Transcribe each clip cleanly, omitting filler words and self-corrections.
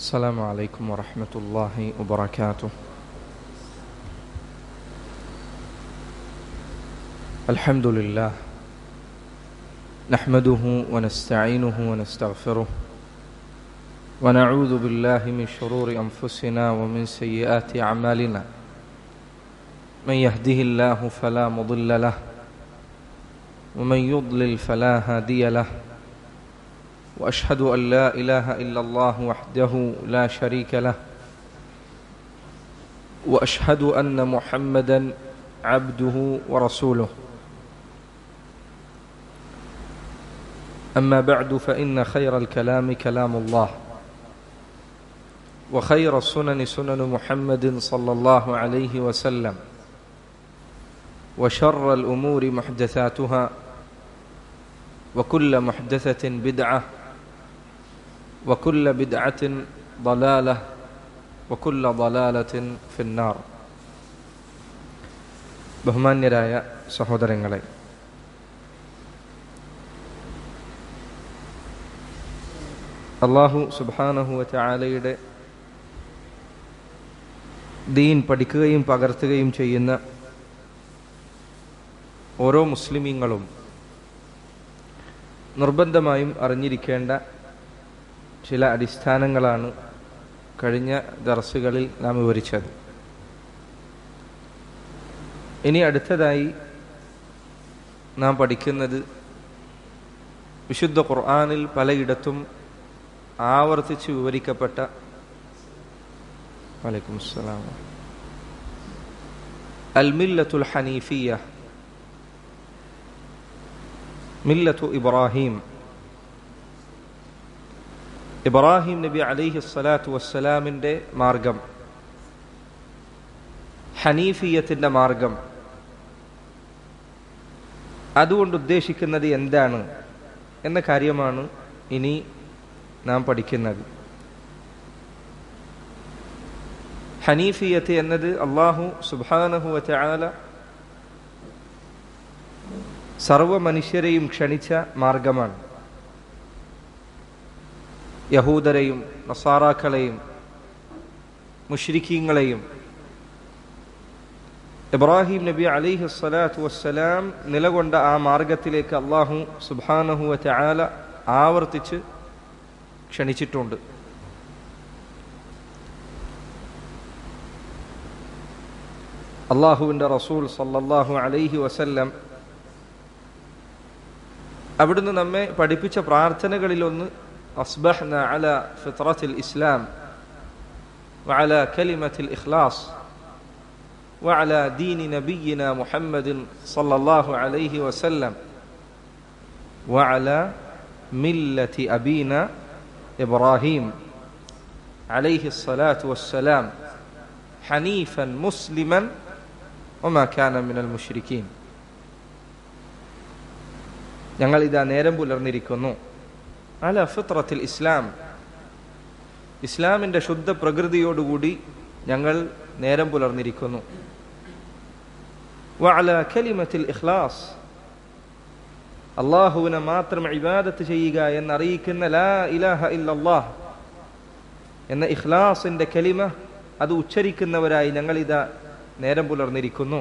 السلام عليكم ورحمة الله وبركاته. الحمد لله نحمده ونستعينه ونستغفره ونعوذ بالله من شرور أنفسنا ومن سيئات أعمالنا. من يهده الله فلا مضل له ومن يضلل فلا هادي له. وأشهد أن لا إله إلا الله وحده لا شريك له وأشهد أن محمدا عبده ورسوله. أما بعد فإن خير الكلام كلام الله وخير السنن سنن محمد صلى الله عليه وسلم وشر الأمور محدثاتها وكل محدثة بدعة وكل بدعة ضلالة وكل ضلالة في النار. ബഹുമാന്യരായ സഹോദരങ്ങളെ, അല്ലാഹു സുബ്ഹാനഹു വ തആലയുടെ ദീൻ പഠിക്കുകയും പകർത്തുകയും ചെയ്യുന്ന ഓരോ മുസ്ലിമീങ്ങളും നിർബന്ധമായും അറിഞ്ഞിരിക്കേണ്ട ചില അടിസ്ഥാനങ്ങളാണ് കഴിഞ്ഞ ദർസുകളിൽ നാം വിവരിച്ചത്. ഇനി അടുത്തതായി നാം പഠിക്കുന്നത് വിശുദ്ധ ഖുർആനിൽ പലയിടത്തും ആവർത്തിച്ച് വിവരിക്കപ്പെട്ട വലൈക്കും അസ്സലാം അൽ മില്ലത്തുൽ ഹനീഫിയ്യ, മില്ലത്തു ഇബ്രാഹിം. ഇബ്രാഹിം നബി അലൈഹി സ്വലാത്തു വസ്സലാമിൻ്റെ മാർഗം, ഹനീഫിയത്തിൻ്റെ മാർഗം, അതുകൊണ്ട് ഉദ്ദേശിക്കുന്നത് എന്താണ് എന്ന കാര്യമാണ് ഇനി നാം പഠിക്കുന്നത്. ഹനീഫിയത്ത് എന്നത് അല്ലാഹു സുബ്ഹാനഹു വ തആല സർവ മനുഷ്യരെയും ക്ഷണിച്ച മാർഗമാണ്. യഹൂദരെയും നസാറാക്കളെയും മുശ്രിക്കീങ്ങളെയും ഇബ്രാഹിം നബി അലൈഹി സ്വലാത്തു വസ്സലാം നിലകൊണ്ട ആ മാർഗത്തിലേക്ക് അല്ലാഹു സുബ്ഹാനഹു വ തആല ആവർത്തിച്ച് ക്ഷണിച്ചിട്ടുണ്ട്. അല്ലാഹുവിൻ്റെ റസൂൽ സല്ലല്ലാഹു അലൈഹി വസല്ലം അവിടുന്ന് നമ്മെ പഠിപ്പിച്ച പ്രാർത്ഥനകളിലൊന്ന് അസ്ബഹ്നാ അലാ ഫിത്രത്തിൽ ഇസ്ലാം വഅലാ കലിമത്തിൽ ഇഖ്ലാസ് വഅലാ ദീനി നബിയിനാ മുഹമ്മദിൻ സല്ലല്ലാഹു അലൈഹി വസല്ലം വഅലാ മില്ലത്തി അബീനാ ഇബ്രാഹിം അലൈഹി സ്വലാത്തു വസ്സലാം ഹനീഫൻ മുസ്ലിമൻ വമാ കാന മിനൽ മുശ്രിക്കീൻ. ഞങ്ങളിതാ നേരം പുലർന്നിരിക്കുന്നു അല ഫിത്രത്തിൽ ഇസ്ലാം, ഇസ്ലാമിൻ്റെ ശുദ്ധ പ്രകൃതിയോടുകൂടി ഞങ്ങൾ നേരം പുലർന്നിരിക്കുന്നു. വഅല കലിമത്തിൽ ഇഖ്ലാസ്, അല്ലാഹുവിനെ മാത്രം ഇബാദത്ത് ചെയ്യുക എന്നറിയിക്കുന്ന ലാ ഇലാഹ ഇല്ലല്ലാഹ് എന്ന ഇഖ്ലാസിൻ്റെ കലിമ അത് ഉച്ചരിക്കുന്നവരായി ഞങ്ങളിതാ നേരം പുലർന്നിരിക്കുന്നു.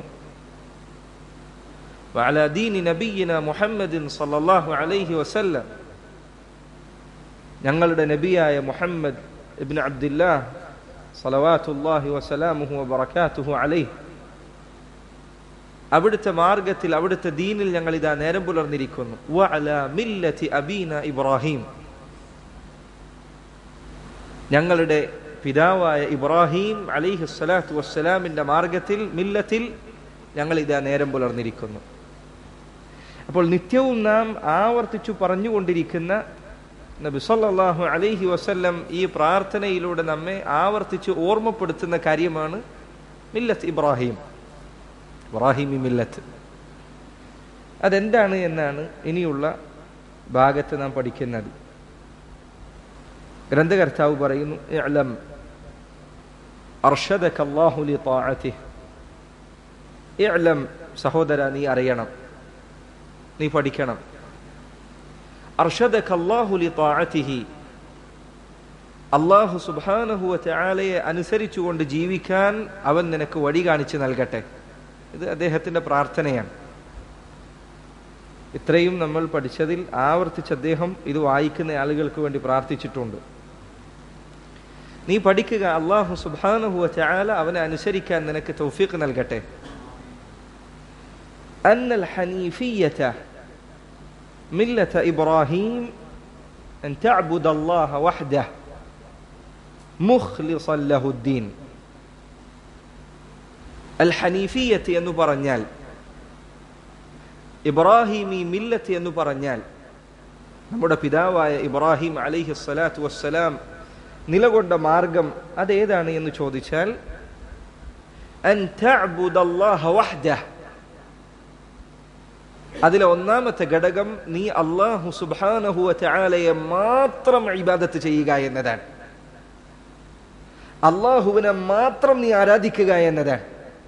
വഅല ദീനി നബിയിനാ മുഹമ്മദിൻ സല്ലല്ലാഹു അലൈഹി വസല്ലം, ഞങ്ങളുടെ നബിയായ മുഹമ്മദ് ഇബ്നു അബ്ദില്ലാഹ് സ്വലവാത്തുല്ലാഹി വസലാമുഹു വബറകാതുഹു അലൈഹി, അവിടുത്തെ മാർഗത്തിൽ അവിടുത്തെ ദീനിൽ ഞങ്ങളിതാ നേരം പുലർന്നിരിക്കുന്നു. വഅല മില്ലത്തി അബീന ഇബ്രാഹിം, ഞങ്ങളുടെ പിതാവായ ഇബ്രാഹിം അലൈഹി സ്വലാത്തു വസ്സലാമിൻ്റെ മാർഗത്തിൽ, മില്ലത്തിൽ ഞങ്ങളിതാ നേരം പുലർന്നിരിക്കുന്നു. അപ്പോൾ നിത്യവും നാം ആവർത്തിച്ചു പറഞ്ഞുകൊണ്ടിരിക്കുന്ന നബി സല്ലല്ലാഹു അലൈഹി വസല്ലം ഈ പ്രാർത്ഥനയിലൂടെ നമ്മെ ആവർത്തിച്ച് ഓർമ്മപ്പെടുത്തുന്ന കാര്യമാണ് മില്ലത്ത് ഇബ്രാഹിം, ഇബ്രാഹിമി മില്ലത്ത്. അതെന്താണ് എന്നാണ് ഇനിയുള്ള ഭാഗത്ത് നാം പഠിക്കുന്നത്. ഗ്രന്ഥകർത്താവ് പറയുന്നു, ഇഅ്ലം അർഷദക അല്ലാഹു ലിതാഅതിഹി. ഇഅ്ലം, സഹോദര നീ അറിയണം, നീ പഠിക്കണം. അർഷദക അല്ലാഹു ലിതാഅതിഹി, അല്ലാഹു സുബ്ഹാനഹു വ തആലയെ അനുസരിച്ചുകൊണ്ട് ജീവിക്കാൻ അവൻ നിനക്ക് വഴി കാണിച്ചു നൽകട്ടെ. ഇത് അദ്ദേഹത്തിന്റെ പ്രാർത്ഥനയാണ്. ഇത്രയും നമ്മൾ പഠിച്ചതിൽ ആവർത്തിച്ച് അദ്ദേഹം ഇത് വായിക്കുന്ന ആളുകൾക്ക് വേണ്ടി പ്രാർത്ഥിച്ചിട്ടുണ്ട്. നീ പഠിക്കുക, അല്ലാഹു സുബ്ഹാനഹു വ തആല അവനെ അനുസരിക്കാൻ നിനക്ക് തൗഫീഖ് നൽകട്ടെ. അന്നൽ ഹനീഫിയ്യത മില്ലത ഇബ്രാഹിം അൻ തഅബുദല്ലാഹ വഹ്ദഹു മുഖ്ലിസൻ ലഹുദ്ദീൻ. അൽ ഹനീഫിയ്യത്ത് എന്ന് പറഞ്ഞാൽ, ഇബ്രാഹിമി മില്ലത്ത് എന്ന് പറഞ്ഞാൽ, നമ്മുടെ പിതാവായ ഇബ്രാഹിം അലൈഹിസ്സലാത്തു വസ്സലാം നിലകൊണ്ട മാർഗം അതേതാണ് എന്ന് ചോദിച്ചാൽ, അൻ തഅബുദല്ലാഹ വഹ്ദഹു, അതിലെ ഒന്നാമത്തെ ഘടകം നീ അല്ലാഹു സുബ്ഹാനഹു വ തആലയെ മാത്രം ഇബാദത്ത് ചെയ്യുക എന്നതാണ്. അല്ലാഹുവിനെ മാത്രം നീ ആരാധിക്കുക എന്നതാണ്.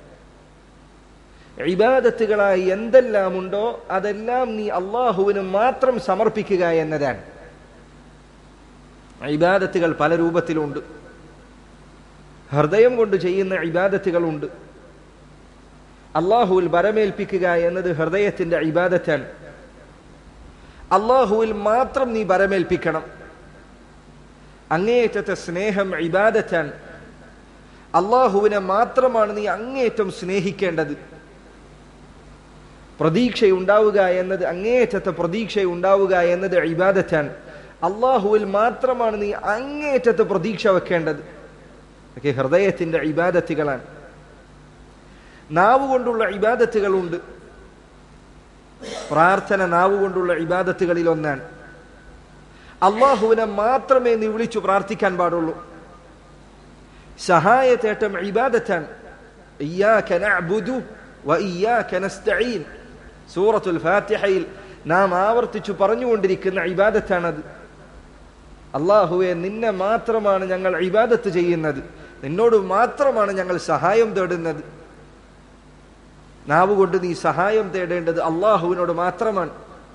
ഇബാദത്തുകളായി എന്തെല്ലാം ഉണ്ടോ അതെല്ലാം നീ അല്ലാഹുവിന് മാത്രം സമർപ്പിക്കുക എന്നതാണ്. ഇബാദത്തുകൾ പല രൂപത്തിലുണ്ട്. ഹൃദയം കൊണ്ട് ചെയ്യുന്ന ഇബാദത്തുകളുണ്ട്. അല്ലാഹുവിൽ ബരമേൽപ്പിക്കുക എന്നത് ഹൃദയത്തിന്റെ ഇബാദത്താണ്. അല്ലാഹുവിൽ മാത്രം നീ ബരമേൽപ്പിക്കണം. അങ്ങേയറ്റത്തെ സ്നേഹം ഇബാദത്താണ്. അല്ലാഹുവിനെ മാത്രമാണ് നീ അങ്ങേയറ്റം സ്നേഹിക്കേണ്ടത്. പ്രതീക്ഷയുണ്ടാവുക എന്നത്, അങ്ങേയറ്റത്തെ പ്രതീക്ഷയുണ്ടാവുക എന്നത് ഇബാദത്താണ്. അല്ലാഹുവിൽ മാത്രമാണ് നീ അങ്ങേയറ്റത്തെ പ്രതീക്ഷ വെക്കേണ്ടത്. ഒക്കെ ഹൃദയത്തിന്റെ ഇബാദത്തുകളാണ്. നാവ് കൊണ്ടുള്ള ഇബാദത്തുകളുണ്ട്. പ്രാർത്ഥന നാവ് കൊണ്ടുള്ള ഇബാദത്തുകളിൽ ഒന്നാണ്. അല്ലാഹുവിനെ മാത്രമേ നീ വിളിച്ചു പ്രാർത്ഥിക്കാൻ പാടുള്ളൂ. സഹായത്തേട്ടം ഇബാദത്താണ്. ഇയ്യാക നഅ്ബുദു വ ഇയ്യാക നസ്തഈൻ, സൂറത്തുൽ ഫാത്തിഹയിൽ നാം ആവർത്തിച്ചു പറഞ്ഞുകൊണ്ടിരിക്കുന്ന ഇബാദത്താണത്. അല്ലാഹുവേ, നിന്നെ മാത്രമാണ് ഞങ്ങൾ ഇബാദത്ത് ചെയ്യുന്നത്, നിന്നോട് മാത്രമാണ് ഞങ്ങൾ സഹായം തേടുന്നത്. നാവ് കൊണ്ട് നീ സഹായം തേടേണ്ടത് അല്ലാഹുവിനോട് മാത്രമാണ്.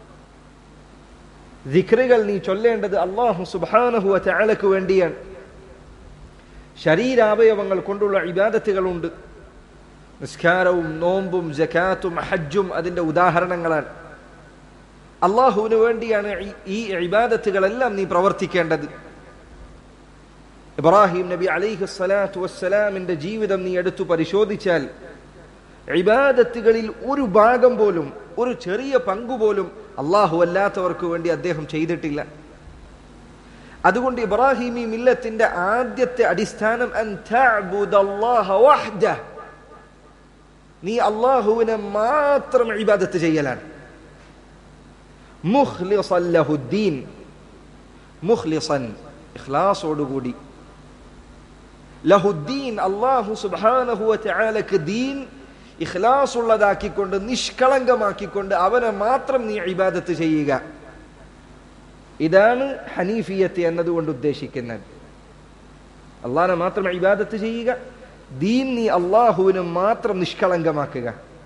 ദിക്റുകൾ നീ ചൊല്ലേണ്ടത് അല്ലാഹു സുബ്ഹാനഹു വ തആലക്ക് വേണ്ടിയാണ്. ശരീരാവയവങ്ങൾ കൊണ്ടുള്ള ഇബാദത്തുകളുണ്ട്. നിസ്കാരവും നോമ്പും സകാത്തും ഹജ്ജും അതിന്റെ ഉദാഹരണങ്ങളാണ്. അല്ലാഹുവിന് വേണ്ടിയാണ് ഈ ഇബാദത്തുകളെല്ലാം നീ പ്രവർത്തിക്കേണ്ടത്. ഇബ്രാഹിം നബി അലൈഹിസ്സലാത്തു വസ്സലാമിന്റെ ജീവിതം നീ എടുത്തു പരിശോധിച്ചാൽ ഇബാദത്തുകളിൽ ഒരു ഭാഗം പോലും, ഒരു ചെറിയ പങ്കുപോലും അല്ലാഹു അല്ലാത്തവർക്ക് വേണ്ടി അദ്ദേഹം ചെയ്തിട്ടില്ല. അതുകൊണ്ട് ഇബ്രാഹിമി മില്ലത്തിന്റെ ആദ്യത്തെ അടിസ്ഥാനം അൻ തഅബുദല്ലാഹ വഹ്ദഹു, നീ അല്ലാഹുവിനെ മാത്രം ഇബാദത്ത് ചെയ്യലാണ്. മുഖ്ലിസൻ ലഹുദ്ദീൻ, മുഖ്ലിസൻ ഇഖ്ലാസോടുകൂടി, ലഹുദ്ദീൻ അല്ലാഹു സുബ്ഹാനഹു വ തആലക്ക് ദീൻ ഇഖ്ലാസ് ഉള്ളതാക്കിക്കൊണ്ട്, നിഷ്കളങ്കമാക്കിക്കൊണ്ട് അവനെ മാത്രം നീ ഇബാദത്ത് ചെയ്യുക. ഇതാണ് ഹനീഫിയത്ത് എന്നതുകൊണ്ട് ഉദ്ദേശിക്കുന്നത്. അല്ലാഹുവിനെ മാത്രം ഇബാദത്ത് ചെയ്യുക, ദീൻ നീ അല്ലാഹുവിന് മാത്രം നിഷ്കളങ്കമാക്കുക.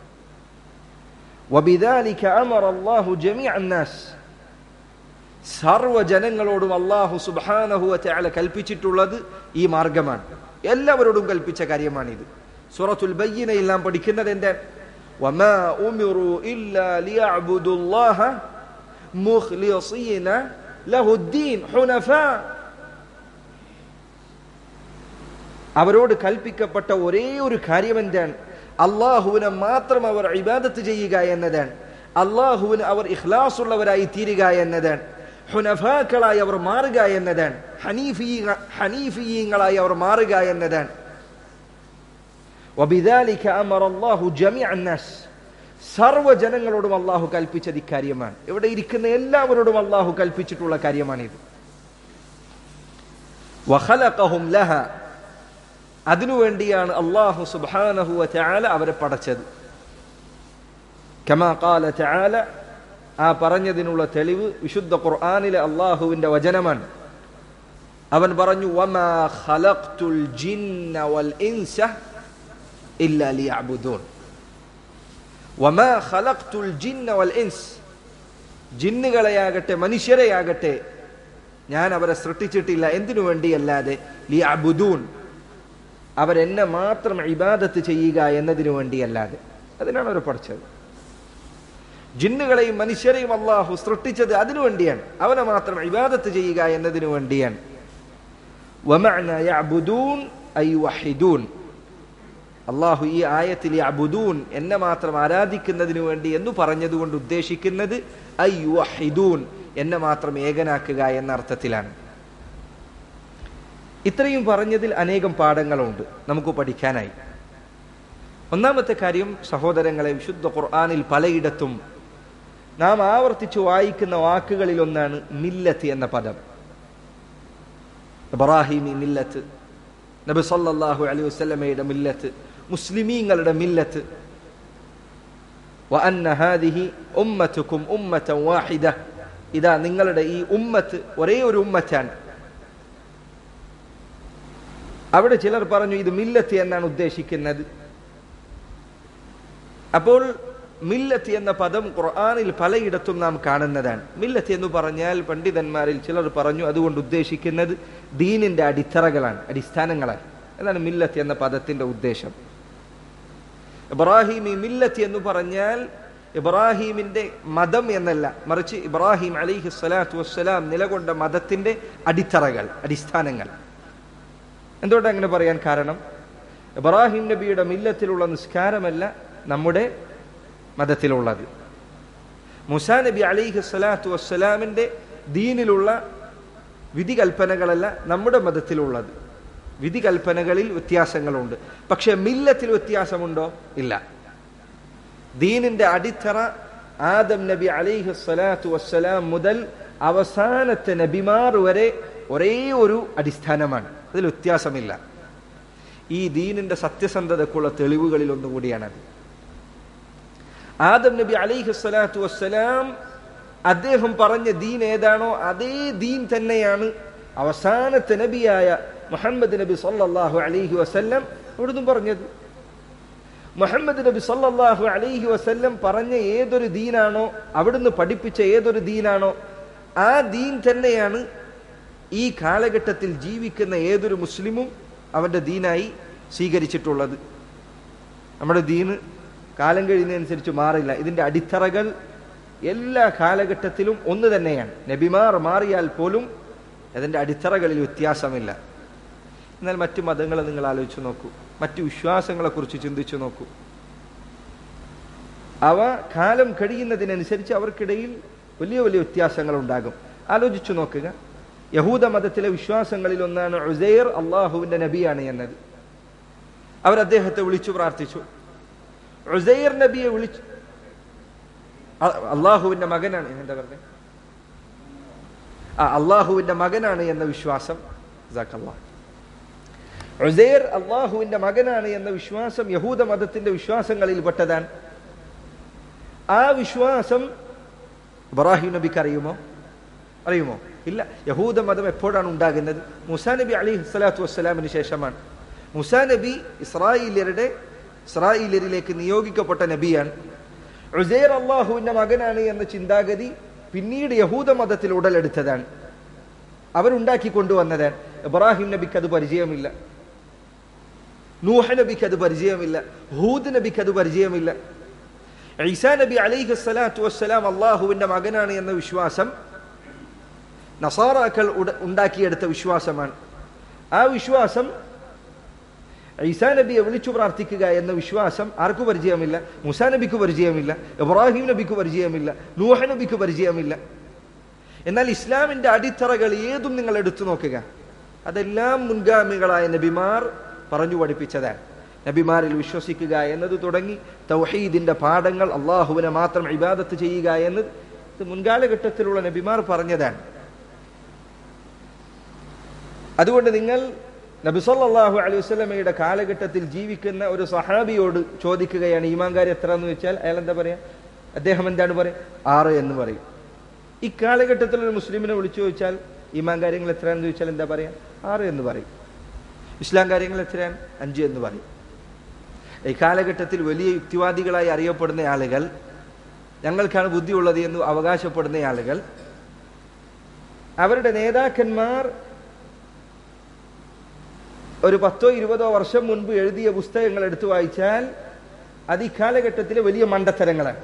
വബിദാലിക അമറ അല്ലാഹു ജമീഅൻ നാസ്, സർവ്വ ജനങ്ങളോടും അല്ലാഹു സുബ്ഹാനഹു വ തആല കൽപ്പിച്ചിട്ടുള്ളത് ഈ മാർഗമാണ്. എല്ലാവരോടും കൽപ്പിച്ച കാര്യമാണിത്. സൂറത്തുൽ ബയ്യിനയിൽ നാം പഠിക്കുന്നത് എന്താണ്? വമാ ഉമിറു ഇല്ലാ ലിയഅ്ബുദുല്ലാഹ മുഖ്ലിസീന ലഹുദ്ദീൻ ഹുനഫാ. അവരോട് കൽപ്പിക്കപ്പെട്ട ഒരേ ഒരു കാര്യം എന്താണ്? അല്ലാഹുവിനെ മാത്രം അവർ ഇബാദത്ത് ചെയ്യുക എന്നതാണ്. അല്ലാഹുവിന് അവർ ഇഖ്ലാസ് ഉള്ളവരായി തീരുക എന്നതാണ്. ഹുനഫാക്കളായി അവർ മാറുക എന്നതാണ്. ഹനീഫിയീങ്ങളായി അവർ മാറുക എന്നതാണ്. വബിദാലിക അമറ അല്ലാഹു ജമീഅൻ നാസ്, സർവ്വ ജനങ്ങളോടും അല്ലാഹു കൽപ്പിച്ചത് ഇക്കാര്യമാണ്. ഇവിടെ ഇരിക്കുന്ന എല്ലാവരോടും അല്ലാഹു കൽപ്പിച്ചിട്ടുള്ള കാര്യമാണിത്. വഖലഖഹും ലഹ, അതിനുവേണ്ടിയാണ് അല്ലാഹു സുബ്ഹാനഹു വ തആല അവരെ പടച്ചത്. കമാ ഖാല തആല, ആ പറഞ്ഞതിനുള്ള തെളിവ് വിശുദ്ധ ഖുർആനിലെ അല്ലാഹുവിന്റെ വചനമാണ്. അവൻ പറഞ്ഞു, വമാ ഖലഖ്തുൽ ജിന്ന വൽ ഇൻസ ഇല്ലാ ലിയഅ്ബുദൂൻ. വമാ ഖലഖ്തുൽ ജിന്ന വൽ ഇൻസ്, ജിന്നുകളെയാകട്ടെ മനുഷ്യരെയാകട്ടെ ഞാൻ അവരെ സൃഷ്ടിച്ചിട്ടില്ല എന്തിനു വേണ്ടിയല്ലാതെ ലിയഅ്ബുദൂൻ, അവരെന്നെ മാത്രം ഇബാദത്ത് ചെയ്യുക എന്നതിനു വേണ്ടിയല്ലാതെ. അതിനാണ് അവർ പഠിച്ചത്. ജിന്നുകളെയും മനുഷ്യരെയും അള്ളാഹു സൃഷ്ടിച്ചത് അതിനു വേണ്ടിയാണ്, അവനെ മാത്രം ഇബാദത്ത് ചെയ്യുക എന്നതിനു വേണ്ടിയാണ്. വമഅന യഅ്ബുദൂൻ അയ് വഹിദൂൻ. അള്ളാഹു ഈ ആയത്തിൽ യഅ്ബുദൂൻ, എന്നെ മാത്രം ആരാധിക്കുന്നതിനു വേണ്ടി എന്ന് പറഞ്ഞതുകൊണ്ട് ഉദ്ദേശിക്കുന്നത് അയ് വഹിദൂൻ, എന്നെ മാത്രം ഏകനാക്കുക എന്ന അർത്ഥത്തിലാണ്. ഇത്രയും പറഞ്ഞതിൽ അനേകം പാഠങ്ങളുണ്ട് നമുക്ക് പഠിക്കാനായി. ഒന്നാമത്തെ കാര്യം സഹോദരങ്ങളെ, വിശുദ്ധ ഖുർആനിൽ പലയിടത്തും നാം ആവർത്തിച്ചു വായിക്കുന്ന വാക്കുകളിൽ ഒന്നാണ് മില്ലത്ത് എന്ന പദം. ഇബ്രാഹിമി മില്ലത്ത്, നബി സല്ലല്ലാഹു അലൈഹി വസല്ലമയുടെ മില്ലത്ത്, മുസ്ലിമീങ്ങളുടെ മില്ലത്ത്. വഅന്ന ഹാദിഹി ഉമ്മത്തുകും ഉമ്മതൻ വാഹിദ, ഇതാ നിങ്ങളുടെ ഈ ഉമ്മത്ത് ഒരേ ഒരു ഉമ്മത്താണ്. അവിടെ ചിലർ പറഞ്ഞു ഇത് മില്ലത്ത് എന്നാണ് ഉദ്ദേശിക്കുന്നത്. അപ്പോൾ മില്ലത്ത് എന്ന പദം ഖുർആനിൽ പലയിടത്തും നാം കാണുന്നതാണ്. മില്ലത്ത് എന്ന് പറഞ്ഞാൽ പണ്ഡിതന്മാരിൽ ചിലർ പറഞ്ഞു അതുകൊണ്ട് ഉദ്ദേശിക്കുന്നത് ദീനിന്റെ അടിത്തറകളാണ്, അടിസ്ഥാനങ്ങളാണ്. എന്നാണ് മില്ലത്ത് എന്ന പദത്തിന്റെ ഉദ്ദേശം. ഇബ്രാഹിമി മില്ലത്ത് എന്ന് പറഞ്ഞാൽ ഇബ്രാഹിമിന്റെ മതം എന്നല്ല, മറിച്ച് ഇബ്രാഹിം അലൈഹി സ്വലാത്തു വസ്സലാം നിലകൊണ്ട മതത്തിന്റെ അടിത്തറകൾ, അടിസ്ഥാനങ്ങൾ. എന്തുകൊണ്ട് അങ്ങനെ പറയാൻ കാരണം, ഇബ്രാഹിം നബിയുടെ മില്ലത്തിലുള്ള നിസ്കാരമല്ല നമ്മുടെ മതത്തിലുള്ളത്. മൂസാ നബി അലൈഹി സ്വലാത്തു വസ്സലാമിന്റെ ദീനിലുള്ള വിധികൽപ്പനകളല്ല നമ്മുടെ മതത്തിലുള്ളത്. വിധികൽപ്പനകളിൽ വ്യത്യാസങ്ങളുണ്ട്, പക്ഷെ മില്ലത്തിൽ വ്യത്യാസമുണ്ടോ? ഇല്ല. ദീനിന്റെ അടിത്തറ ആദം നബി അലൈഹി സ്വലാത്തു വസ്സലാം മുതൽ അവസാനത്തെ നബിമാർ വരെ ഒരേ ഒരു അടിസ്ഥാനമാണ്, അതിൽ വ്യത്യാസമില്ല. ഈ ദീനിന്റെ സത്യസന്ധതക്കുള്ള തെളിവുകളിൽ ഒന്നുകൂടിയാണത്. ആദം നബി അലൈഹി സ്വലാത്തു വസ്സലാം അദ്ദേഹം പറഞ്ഞ ദീൻ ഏതാണോ അതേ ദീൻ തന്നെയാണ് അവസാനത്തെ നബിയായ മുഹമ്മദ് നബി സല്ലല്ലാഹു അലൈഹി വസല്ലം അവിടുന്ന് പറഞ്ഞത്. മുഹമ്മദ് നബി സല്ലല്ലാഹു അലൈഹി വസല്ലം പറഞ്ഞ ഏതൊരു ദീനാണോ, അവിടുന്ന് പഠിപ്പിച്ച ഏതൊരു ദീനാണോ ആ ദീൻ തന്നെയാണ് ഈ കാലഘട്ടത്തിൽ ജീവിക്കുന്ന ഏതൊരു മുസ്ലിമും അവന്റെ ദീനായി സ്വീകരിച്ചിട്ടുള്ളത്. നമ്മുടെ ദീന് കാലം കഴിയുന്നതനുസരിച്ച് മാറില്ല. ഇതിന്റെ അടിത്തറകൾ എല്ലാ കാലഘട്ടത്തിലും ഒന്ന് തന്നെയാണ്. നബിമാർ മാറിയാൽ പോലും അതിന്റെ അടിത്തറകളിൽ വ്യത്യാസമില്ല. എന്നാൽ മറ്റു മതങ്ങളെ നിങ്ങൾ ആലോചിച്ച് നോക്കൂ, മറ്റു വിശ്വാസങ്ങളെ കുറിച്ച് ചിന്തിച്ചു നോക്കൂ. അവ കാലം കഴിയുന്നതിനനുസരിച്ച് അവർക്കിടയിൽ വലിയ വലിയ വ്യത്യാസങ്ങൾ ഉണ്ടാകും. ആലോചിച്ചു നോക്കുക. യഹൂദ മതത്തിലെ വിശ്വാസങ്ങളിൽ ഒന്നാണ് ഉസൈർ അള്ളാഹുവിന്റെ നബിയാണ് എന്നത്. അവർ അദ്ദേഹത്തെ വിളിച്ചു പ്രാർത്ഥിച്ചു. ഉസൈർ നബിയെ വിളിച്ചു അള്ളാഹുവിന്റെ മകനാണ്, എന്താ പറഞ്ഞത്, അള്ളാഹുവിന്റെ മകനാണ് എന്ന വിശ്വാസം. ഉസൈർ അള്ളാഹുവിന്റെ മകനാണ് എന്ന വിശ്വാസം യഹൂദ മതത്തിന്റെ വിശ്വാസങ്ങളിൽ പെട്ടതാണ്. ആ വിശ്വാസം ഇബ്രാഹിം നബിക്ക് അറിയുമോ? ഇല്ല. യഹൂദ മതം എപ്പോഴാണ് ഉണ്ടാകുന്നത്? മൂസാ നബി അലൈഹി സ്വലാത്തു വസ്സലാമിന് ശേഷമാണ്. മൂസാ നബി ഇസ്രായേലിലേക്ക് നിയോഗിക്കപ്പെട്ട നബിയാണ്. ഉസൈർ അള്ളാഹുവിന്റെ മകനാണ് എന്ന ചിന്താഗതി പിന്നീട് യഹൂദ മതത്തിൽ ഉടലെടുത്തതാണ്, അവരുണ്ടാക്കി കൊണ്ടുവന്നതാണ്. ഇബ്രാഹിം നബിക്ക് അത് പരിചയമില്ല, നൂഹ് നബിക്ക് അത് പരിചയമില്ല, ഹൂദ് നബിക്ക് അത് പരിചയമില്ല. ഈസാ നബി അലൈഹി സ്വലാത്തു വസ്സലാം അള്ളാഹുവിന്റെ മകനാണ് എന്ന വിശ്വാസം നസാറാക്കൾ ഉണ്ടാക്കിയെടുത്ത വിശ്വാസമാണ്. ആ വിശ്വാസം ഈസാ നബിയെ വിളിച്ചു പ്രാർത്ഥിക്കുക എന്ന വിശ്വാസം ആർക്കു പരിചയമില്ല? മൂസാ നബിക്ക് പരിചയമില്ല, ഇബ്രാഹിം നബിക്ക് പരിചയമില്ല, നൂഹ് നബിക്ക് പരിചയമില്ല. എന്നാൽ ഇസ്ലാമിന്റെ അടിത്തറകൾ ഏതും നിങ്ങൾ എടുത്തു നോക്കുക, അതെല്ലാം മുൻഗാമികളായ നബിമാർ പറഞ്ഞു പഠിപ്പിച്ചതാണ്. നബിമാരിൽ വിശ്വസിക്കുക എന്നത് തുടങ്ങി തൗഹീദിന്റെ പാഠങ്ങൾ, അള്ളാഹുവിനെ മാത്രം ഇബാദത്ത് ചെയ്യുക എന്നത് ഇത് മുൻകാലഘട്ടത്തിലുള്ള നബിമാർ പറഞ്ഞതാണ്. അതുകൊണ്ട് നിങ്ങൾ നബി സല്ലല്ലാഹു അലൈഹി വസല്ലമയുടെ കാലഘട്ടത്തിൽ ജീവിക്കുന്ന ഒരു സഹാബിയോട് ചോദിക്കുകയാണ് ഈമാൻ കാര്യം എത്ര എന്ന് വെച്ചാൽ അയാൾ എന്താ പറയാ? അദ്ദേഹം എന്താണ് പറയാ? 6 എന്ന് പറയും. ഈ കാലഘട്ടത്തിൽ ഒരു മുസ്ലിമിനെ വിളിച്ചു ചോദിച്ചാൽ ഈമാൻ കാര്യങ്ങൾ എത്രയാണെന്ന് ചോദിച്ചാൽ എന്താ പറയാ? 6 എന്ന് പറയും. ഇസ്ലാം കാര്യങ്ങൾ എത്രയാണ്? 5 എന്ന് പറയും. ഈ കാലഘട്ടത്തിൽ വലിയ യുക്തിവാദികളായി അറിയപ്പെടുന്ന ആളുകൾ, ഞങ്ങൾക്കാണ് ബുദ്ധിയുള്ളത് എന്ന് അവകാശപ്പെടുന്ന ആളുകൾ അവരുടെ നേതാക്കന്മാർ ഒരു 10-20 വർഷം മുൻപ് എഴുതിയ പുസ്തകങ്ങൾ എടുത്തു വായിച്ചാൽ അത് ഈ കാലഘട്ടത്തിലെ വലിയ മണ്ടത്തരങ്ങളാണ്.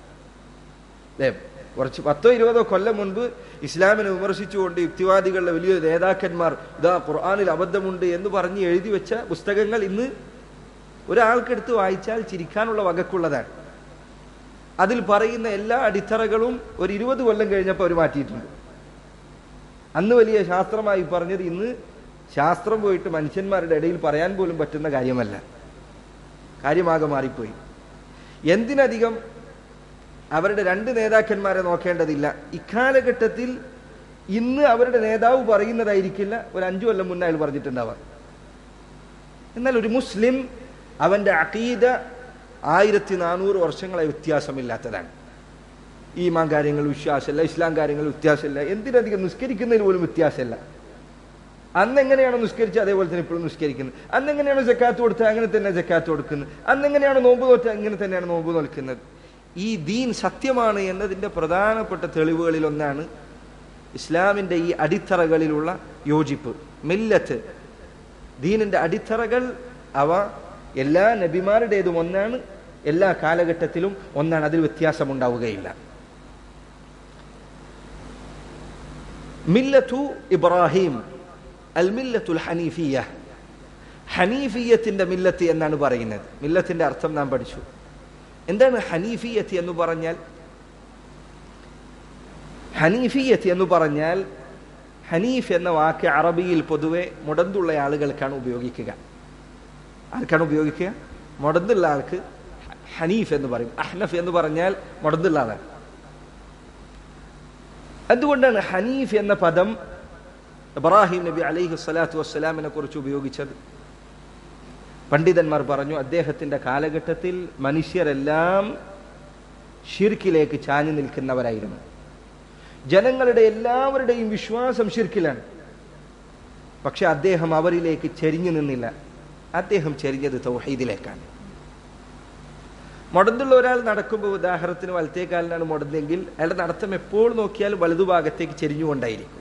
കുറച്ച് 10-20 കൊല്ലം മുൻപ് ഇസ്ലാമിനെ വിമർശിച്ചുകൊണ്ട് യുക്തിവാദികളുടെ വലിയ നേതാക്കന്മാർ ഇതാ ഖുർആനിൽ അബദ്ധമുണ്ട് എന്ന് പറഞ്ഞ് എഴുതി വെച്ച പുസ്തകങ്ങൾ ഇന്ന് ഒരാൾക്കെടുത്ത് വായിച്ചാൽ ചിരിക്കാനുള്ള വകക്കുള്ളതാണ്. അതിൽ പറയുന്ന എല്ലാ അടിത്തറകളും ഒരു 20 കൊല്ലം കഴിഞ്ഞപ്പോൾ അവർ മാറ്റിയിട്ടുണ്ട്. അന്ന് വലിയ ശാസ്ത്രമായി പറഞ്ഞത് ഇന്ന് ശാസ്ത്രം പോയിട്ട് മനുഷ്യന്മാരുടെ ഇടയിൽ പറയാൻ പോലും പറ്റുന്ന കാര്യമല്ല. കാര്യമാകെ മാറിപ്പോയി. എന്തിനധികം അവരുടെ 2 നേതാക്കന്മാരെ നോക്കേണ്ടതില്ല. ഇക്കാലഘട്ടത്തിൽ ഇന്ന് അവരുടെ നേതാവ് പറയുന്നതായിരിക്കില്ല ഒരു 5 കൊല്ലം മുന്നേ അയാൾ പറഞ്ഞിട്ടുണ്ടാവാം. എന്നാൽ ഒരു മുസ്ലിം അവന്റെ അഖീദ 1400 വർഷങ്ങളെ വ്യത്യാസമില്ലാത്തതാണ്. ഈമാൻ കാര്യങ്ങൾ വിശ്വാസമില്ല, ഇസ്ലാം കാര്യങ്ങൾ വ്യത്യാസമില്ല, എന്തിനധികം നിസ്കരിക്കുന്നതിന് പോലും വ്യത്യാസമില്ല. അന്നെങ്ങനെയാണോ നിസ്കരിച്ചത് അതേപോലെ തന്നെ ഇപ്പോഴും നിസ്കരിക്കുന്നത്. അന്നെങ്ങനെയാണോ സക്കാത്ത് കൊടുത്തത് അങ്ങനെ തന്നെ സക്കാത്ത് കൊടുക്കുന്നത്. അന്നെങ്ങനെയാണോ നോമ്പ് നോറ്റത് അങ്ങനെ തന്നെയാണ് നോമ്പ് നോൽക്കുന്നത്. ഈ ദീൻ സത്യമാണ് എന്നതിൻ്റെ പ്രധാനപ്പെട്ട തെളിവുകളിൽ ഒന്നാണ് ഇസ്ലാമിൻ്റെ ഈ അടിത്തറകളിലുള്ള യോജിപ്പ്. മില്ലത്ത് ദീനിൻ്റെ അടിത്തറകൾ അവ എല്ലാ നബിമാരുടേതും ഒന്നാണ്, എല്ലാ കാലഘട്ടത്തിലും ഒന്നാണ്, അതിൽ വ്യത്യാസമുണ്ടാവുകയില്ല. മില്ലത്തു ഇബ്രാഹിം അൽ മില്ലത്തുൽ ഹനീഫിയ, ഹനീഫിയത്തിന്റെ മില്ലത്ത് എന്നാണ് പറയുന്നത്. മില്ലത്തിന്റെ അർത്ഥം നാം പഠിച്ചു. എന്താണ് ഹനീഫിയത്ത് എന്ന് പറഞ്ഞാൽ? ഹനീഫിയത്ത് എന്ന് പറഞ്ഞാൽ ഹനീഫ് എന്ന വാക്ക് അറബിയിൽ പൊതുവെ മുടന്തുള്ള ആളുകൾക്കാണ് ഉപയോഗിക്കുക. ആർക്കാണ് ഉപയോഗിക്കുക? മുടന്തുള്ള ആൾക്ക് ഹനീഫ് എന്ന് പറയും. അഹ്നഫ് എന്ന് പറഞ്ഞാൽ മുടന്തുള്ള ആളാണ്. അതുകൊണ്ടാണ് ഹനീഫ് എന്ന പദം ഇബ്രാഹിം നബി അലൈഹി സ്വലാത്തു വസ്സലാമിനെ കുറിച്ച് ഉപയോഗിച്ചത്. പണ്ഡിതന്മാർ പറഞ്ഞു അദ്ദേഹത്തിന്റെ കാലഘട്ടത്തിൽ മനുഷ്യരെല്ലാം ഷിർക്കിലേക്ക് ചാഞ്ഞു നിൽക്കുന്നവരായിരുന്നു. ജനങ്ങളുടെ എല്ലാവരുടെയും വിശ്വാസം ഷിർക്കിലാണ്. പക്ഷെ അദ്ദേഹം അവരിലേക്ക് ചെരിഞ്ഞു നിന്നില്ല. അദ്ദേഹം ചെരിഞ്ഞത് തൗഹീദിലേക്കാണ്. മുടന്തുള്ള ഒരാൾ നടക്കുമ്പോൾ, ഉദാഹരണത്തിന് വലത്തേക്കാലിനാണ് മുടന്തെങ്കിൽ അയാളുടെ നടത്തം എപ്പോൾ നോക്കിയാലും വലതുഭാഗത്തേക്ക് ചെരിഞ്ഞുകൊണ്ടായിരിക്കും.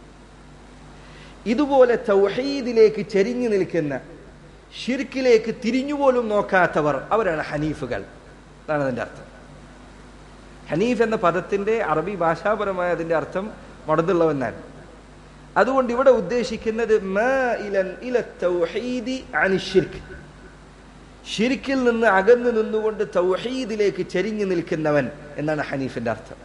ഇതുപോലെ തൗഹീദിലേക്ക് ചെരിഞ്ഞു നിൽക്കുന്ന, ഷിർക്കിലേക്ക് തിരിഞ്ഞുപോലും നോക്കാത്തവർ അവരാണ് ഹനീഫുകൾ. അതാണ് അതിൻ്റെ അർത്ഥം. ഹനീഫ് എന്ന പദത്തിന്റെ അറബി ഭാഷാപരമായ അതിന്റെ അർത്ഥം മുടന്തുള്ളവെന്നാണ്. അതുകൊണ്ട് ഇവിടെ ഉദ്ദേശിക്കുന്നത് ഷിർക്കിൽ നിന്ന് അകന്നു നിന്നുകൊണ്ട് തൗഹീദിലേക്ക് ചെരിഞ്ഞു നിൽക്കുന്നവൻ എന്നാണ് ഹനീഫിന്റെ അർത്ഥം.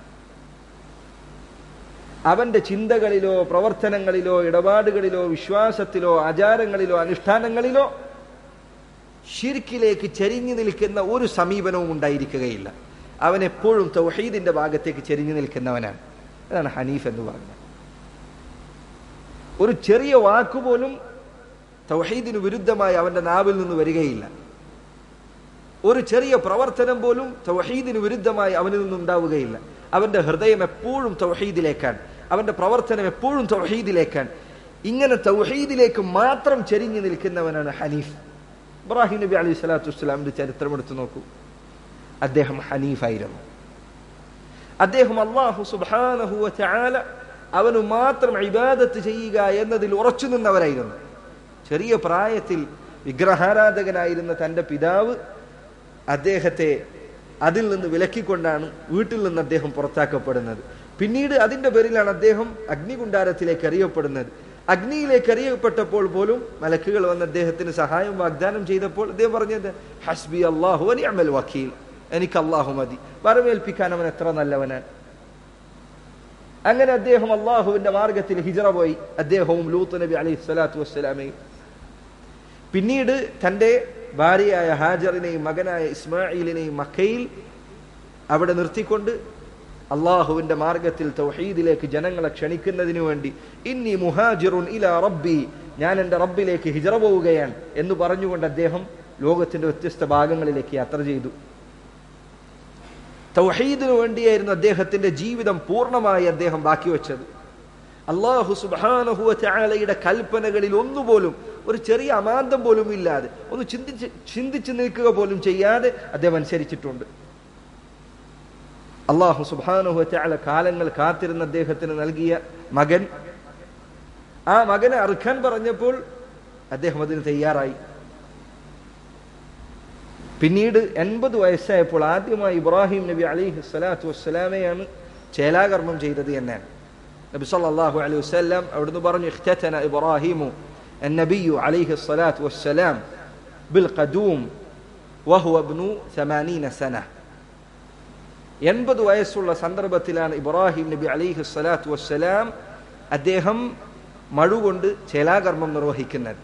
അവന്റെ ചിന്തകളിലോ പ്രവർത്തനങ്ങളിലോ ഇടപാടുകളിലോ വിശ്വാസത്തിലോ ആചാരങ്ങളിലോ അനുഷ്ഠാനങ്ങളിലോ ഷിർക്കിലേക്ക് ചെരിഞ്ഞു നിൽക്കുന്ന ഒരു സമീപനവും ഉണ്ടായിരിക്കുകയില്ല. അവൻ എപ്പോഴും തൗഹീദിന്റെ ഭാഗത്തേക്ക് ചെരിഞ്ഞു നിൽക്കുന്നവനാണ്. അതാണ് ഹനീഫ് എന്ന് പറഞ്ഞത്. ഒരു ചെറിയ വാക്കുപോലും തൗഹീദിന് വിരുദ്ധമായി അവന്റെ നാവിൽ നിന്ന് വരികയില്ല. ഒരു ചെറിയ പ്രവർത്തനം പോലും തൗഹീദിന് വിരുദ്ധമായി അവനിൽ നിന്നുണ്ടാവുകയില്ല. അവന്റെ ഹൃദയം എപ്പോഴും തൗഹീദിലേക്കാണ്, അവന്റെ പ്രവർത്തനം എപ്പോഴും തൗഹീദിലേക്കാണ്. ഇങ്ങനെ തൗഹീദിലേക്ക് മാത്രം ചെരിഞ്ഞു നിൽക്കുന്നവനാണ് ഹനീഫ്. ഇബ്രാഹിം നബി അലൈഹി സ്വലാത്തു വസ്സലാമിന്റെ ചരിത്രം എടുത്തു നോക്കൂ. അദ്ദേഹം ഹനീഫായിരുന്നു. അദ്ദേഹം അല്ലാഹു സുബ്ഹാനഹു വ തആല അവന് മാത്രം ഇബാദത്ത് ചെയ്യുക എന്നതിൽ ഉറച്ചു നിന്നവരായിരുന്നു. ചെറിയ പ്രായത്തിൽ വിഗ്രഹാരാധകനായിരുന്ന തന്റെ പിതാവ് അദ്ദേഹത്തെ അതിൽ നിന്ന് വിലക്കിക്കൊണ്ടാണ് വീട്ടിൽ നിന്ന് അദ്ദേഹം പുറത്താക്കപ്പെടുന്നത്. പിന്നീട് അതിന്റെ പേരിലാണ് അദ്ദേഹം അഗ്നികുണ്ഡാരത്തിലേക്ക് എറിയപ്പെടുന്നത്. അഗ്നിയിലേക്ക് എറിയപ്പെട്ടപ്പോൾ പോലും മലക്കുകൾ വന്ന് അദ്ദേഹത്തിന് സഹായം വാഗ്ദാനം ചെയ്തപ്പോൾ അദ്ദേഹം പറഞ്ഞത് ഹസ്ബി അല്ലാഹു വ നിഅമൽ വക്കീൽ, എനിക്ക് അല്ലാഹു മതി, വരവേൽപ്പിക്കാൻ അവൻ എത്ര നല്ലവനാണ്. അങ്ങനെ അദ്ദേഹം അല്ലാഹുവിന്റെ മാർഗത്തിൽ ഹിജ്റ പോയി, അദ്ദേഹവും ലൂത്ത് നബി അലൈഹി സ്വലാത്തു വസ്സലാമയും. പിന്നീട് തന്റെ ഭാര്യയായ ഹാജറിനെയും മകനായ ഇസ്മായിലിനെയും മക്കയിൽ അവിടെ നിർത്തിക്കൊണ്ട് അള്ളാഹുവിന്റെ മാർഗത്തിൽ തൗഹീദിലേക്ക് ജനങ്ങളെ ക്ഷണിക്കുന്നതിനു വേണ്ടി ഇന്നി മുഹാജിറുൻ ഇലാ റബ്ബി, ഞാൻ എൻ്റെ റബ്ബിലേക്ക് ഹിജ്റ പോവുകയാണ് എന്ന് പറഞ്ഞുകൊണ്ട് അദ്ദേഹം ലോകത്തിന്റെ വ്യത്യസ്ത ഭാഗങ്ങളിലേക്ക് യാത്ര ചെയ്തു. തൗഹീദിനു വേണ്ടിയായിരുന്നു അദ്ദേഹത്തിന്റെ ജീവിതം പൂർണ്ണമായി അദ്ദേഹം ബാക്കി വെച്ചത്. അല്ലാഹു സുബ്ഹാനഹു വ തആലയുടെ കൽപ്പനകളിൽ ഒന്നുപോലും ഒരു ചെറിയ അമാന്തം പോലും ഇല്ലാതെ, ഒന്ന് ചിന്തിച്ച് നിൽക്കുക പോലും ചെയ്യാതെ അദ്ദേഹം അനുസരിച്ചിട്ടുണ്ട്. അല്ലാഹു സുബ്ഹാനഹു വ തആല കാലങ്ങൾ കാത്തിരുന്ന അദ്ദേഹത്തിന് നൽകിയ മകൻ, ആ മകനെ അറുക്കാൻ പറഞ്ഞപ്പോൾ അദ്ദേഹം അതിന് തയ്യാറായി. പിന്നീട് 80 വയസ്സായപ്പോൾ ആദ്യമായി ഇബ്രാഹിം നബി അലൈഹി സ്വലാത്തു വസ്സലാമയാണ് ചേലാകർമ്മം ചെയ്തത് എന്നാണ്. നബി സല്ലല്ലാഹു അലൈഹി വസല്ലം അവിടുന്ന് പറഞ്ഞു, ഇഖ്തതന ഇബ്രാഹിമു അന്നബിയ്യു അലൈഹി സ്വലാത്തു വസ്സലാം ബിൽ ഖദൂം വഹുവ ഇബ്നു 80 സന. 80 വയസ്സുള്ള സന്ദർഭത്തിലാണ് ഇബ്രാഹിം നബി അലൈഹി സ്വലാത്തു വസ്സലാം അദ്ദേഹം മഴുകൊണ്ട് ചേലാകർമ്മം നിർവഹിക്കുന്നത്.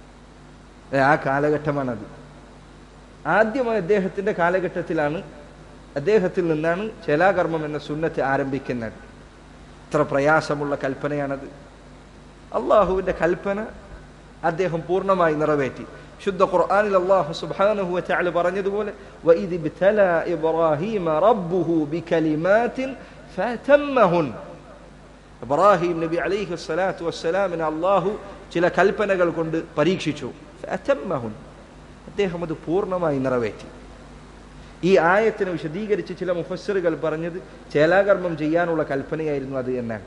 ആ കാലഘട്ടമാണത്. ആദ്യമായി അദ്ദേഹത്തിന്റെ കാലഘട്ടത്തിലാണ്, അദ്ദേഹത്തിൽ നിന്നാണ് ചേലാകർമ്മം എന്ന സുന്നത്ത് ആരംഭിക്കുന്നത്. ഇത്ര പ്രയാസമുള്ള കൽപ്പനയാണത്. അള്ളാഹുവിന്റെ കൽപ്പന അദ്ദേഹം പൂർണ്ണമായി നിറവേറ്റി. ശുദ്ധ ഖുർആനിൽ അല്ലാഹു സുബ്ഹാനഹു വ തആല പറഞ്ഞതുപോലെ, വഇദ് ഇബ്തലാ ഇബ്രാഹീമ റബ്ബുഹു ബികലിമാത്തിൻ ഫതമ്മഹുൻ. ഇബ്രാഹിം നബി അലൈഹി സ്വലാത്തു വസ്സലാമിനെ അല്ലാഹു ചില കൽപ്പനകൾ കൊണ്ട് പരീക്ഷിച്ചു. ഫതമ്മഹുൻ, അദ്ദേഹം അത് പൂർണ്ണമായി നിറവേറ്റി. ഈ ആയത്തിനെ വിശദീകരിച്ച് ചില മുഫസ്സിറുകൾ പറഞ്ഞത് ചേലാകർമ്മം ചെയ്യാനുള്ള കൽപ്പനയായിരുന്നു അത് എന്നാണ്.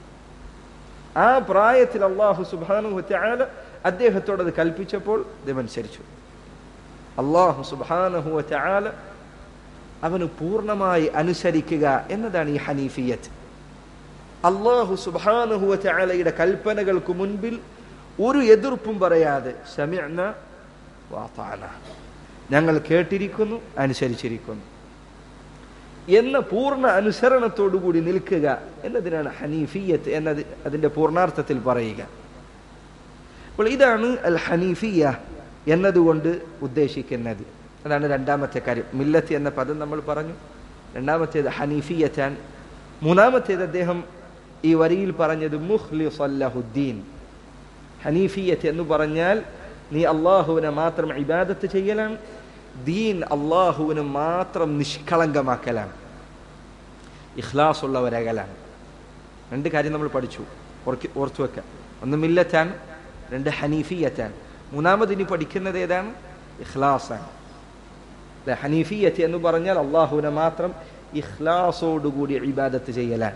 ആ പ്രായത്തിൽ അല്ലാഹു സുബ്ഹാനഹു വ തആല അദ്ദേഹത്തോട് അത് കൽപ്പിച്ചപ്പോൾ അദ്ദേഹം അനുസരിച്ചു. അല്ലാഹു സുബ്ഹാനഹു വ തആല അവന് പൂർണ്ണമായി അനുസരിക്കുക എന്നതാണ് ഈ ഹനീഫിയത്ത്. അല്ലാഹു സുബ്ഹാനഹു വ തആലയുടെ കൽപ്പനകൾക്ക് മുൻപിൽ ഒരു എതിർപ്പും പറയാതെ സമിഅന വഅതഅന, ഞങ്ങൾ കേട്ടിരിക്കുന്നു, അനുസരിച്ചിരിക്കുന്നു എന്ന പൂർണ്ണ അനുസരണത്തോടുകൂടി നിൽക്കുക എന്നതിനാണ് ഹനീഫിയത്ത് എന്നത് അതിന്റെ പൂർണ്ണാർത്ഥത്തിൽ പറയുക. അപ്പോൾ ഇതാണ് അൽ ഹനീഫിയ എന്നതുകൊണ്ട് ഉദ്ദേശിക്കുന്നത്. അതാണ് രണ്ടാമത്തെ കാര്യം. മില്ലത്ത് എന്ന പദം നമ്മൾ പറഞ്ഞു. രണ്ടാമത്തേത് ഹനീഫിയത്താൻ. മൂന്നാമത്തേത് അദ്ദേഹം ഈ വരിയിൽ പറഞ്ഞത് മുഖ്ലിസൻ ലഹുദ്ദീൻ. ഹനീഫിയത്ത് എന്ന് പറഞ്ഞാൽ നീ അള്ളാഹുവിനെ മാത്രം ഇബാദത്ത് ചെയ്യലാണ്, ദീൻ അള്ളാഹുവിന് മാത്രം നിഷ്കളങ്കമാക്കലാണ്, ഇഖ്ലാസ് ഉള്ളവരകലാണ്. രണ്ട് കാര്യം നമ്മൾ പഠിച്ചു, ഓർത്തു വെക്കാം. ഒന്ന് മില്ലത്താൻ, രണ്ട് ഹനീഫിയത്താൻ. മൂന്നാമതിനി പഠിക്കുന്നത് ഏതാണ്? ഇഖ്ലാസാണ്. ഹനീഫിയത്ത് എന്ന് പറഞ്ഞാൽ അള്ളാഹുവിനെ മാത്രം ഇഖ്ലാസോടുകൂടി ഇബാദത്ത് ചെയ്യലാണ്.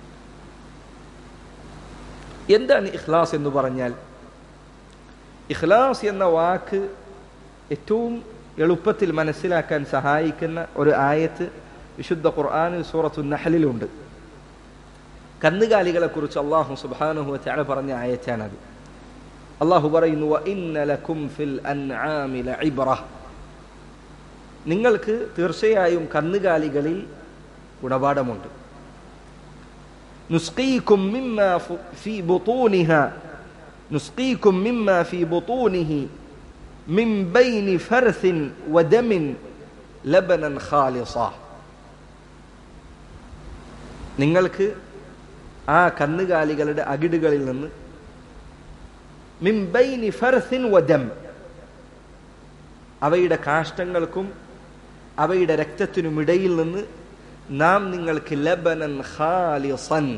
എന്താണ് ഇഖ്ലാസ് എന്ന് പറഞ്ഞാൽ? ഇഖ്ലാസ് എന്ന വാക്ക് ഏറ്റവും എളുപ്പത്തിൽ മനസ്സിലാക്കാൻ സഹായിക്കുന്ന ഒരു ആയത്ത് വിശുദ്ധ ഖുർആനിൽ സൂറത്തുൻ നഹ്ലിലുണ്ട്. കന്നുകാലികളെ കുറിച്ച് അല്ലാഹു സുബ്ഹാനഹു വ തആല പറഞ്ഞ ആയത്താണത്. അല്ലാഹു പറയുന്നു, വഇന്ന ലക്കും ഫിൽ അൻആമി ലഇബ്റ. നിങ്ങൾക്ക് തീർച്ചയായും കന്നുകാലികളിൽ ഗുണപാഠമുണ്ട്. നുസ്ഖീകും മിമ്മാ ഫീ ബുതൂനിഹാ نسقيكم مما في بطونه من بين فرث ودم لبنا خالصا. നിങ്ങൾക്ക് ആ കന്നുകാലികളുടെ അകിടുകളിൽ നിന്ന് മിൻ ബൈനി ഫർസിൻ വദം, അവയുടെ കാഷ്ടങ്ങൾക്കും അവയുടെ രക്തത്തിനുമിടയിൽ നിന്ന് നാം നിങ്ങൾക്ക് ലബനൻ ഖാലിസൻ,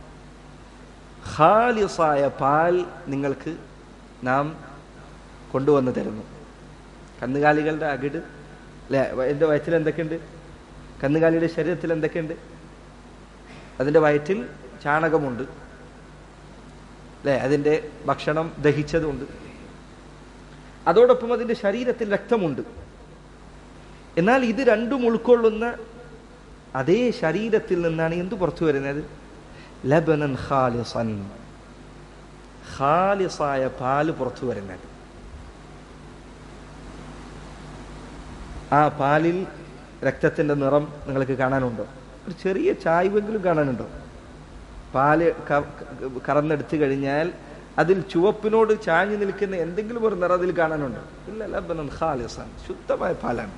ഖാലിസായ പാൽ നിങ്ങൾക്ക് നാം കൊണ്ടുവന്ന് തരുന്നു. കന്നുകാലികളുടെ അകിട് അല്ലെ, എൻ്റെ വയറ്റിൽ എന്തൊക്കെയുണ്ട്? കന്നുകാലിയുടെ ശരീരത്തിൽ എന്തൊക്കെയുണ്ട്? അതിൻ്റെ വയറ്റിൽ ചാണകമുണ്ട് അല്ലെ, അതിൻ്റെ ഭക്ഷണം ദഹിച്ചതുണ്ട്, അതോടൊപ്പം അതിൻ്റെ ശരീരത്തിൽ രക്തമുണ്ട്. എന്നാൽ ഇത് രണ്ടും ഉൾക്കൊള്ളുന്ന അതേ ശരീരത്തിൽ നിന്നാണ് എന്ത് പുറത്തു വരുന്നത്? ലബനൻ ഖാലിസൻ, ഖാലിസായ പാല് പുറത്തു വരുന്നത്. ആ പാലിൽ രക്തത്തിന്റെ നിറം നിങ്ങൾക്ക് കാണാനുണ്ടോ? ഒരു ചെറിയ ചായ്വെങ്കിലും കാണാനുണ്ടോ? പാല് കറന്നെടുത്തു കഴിഞ്ഞാൽ അതിൽ ചുവപ്പിനോട് ചാഞ്ഞു നിൽക്കുന്ന എന്തെങ്കിലും ഒരു നിറം അതിൽ കാണാനുണ്ടോ? ഇല്ല. ലബനൻ ഖാലിസൻ, ശുദ്ധമായ പാലാണ്.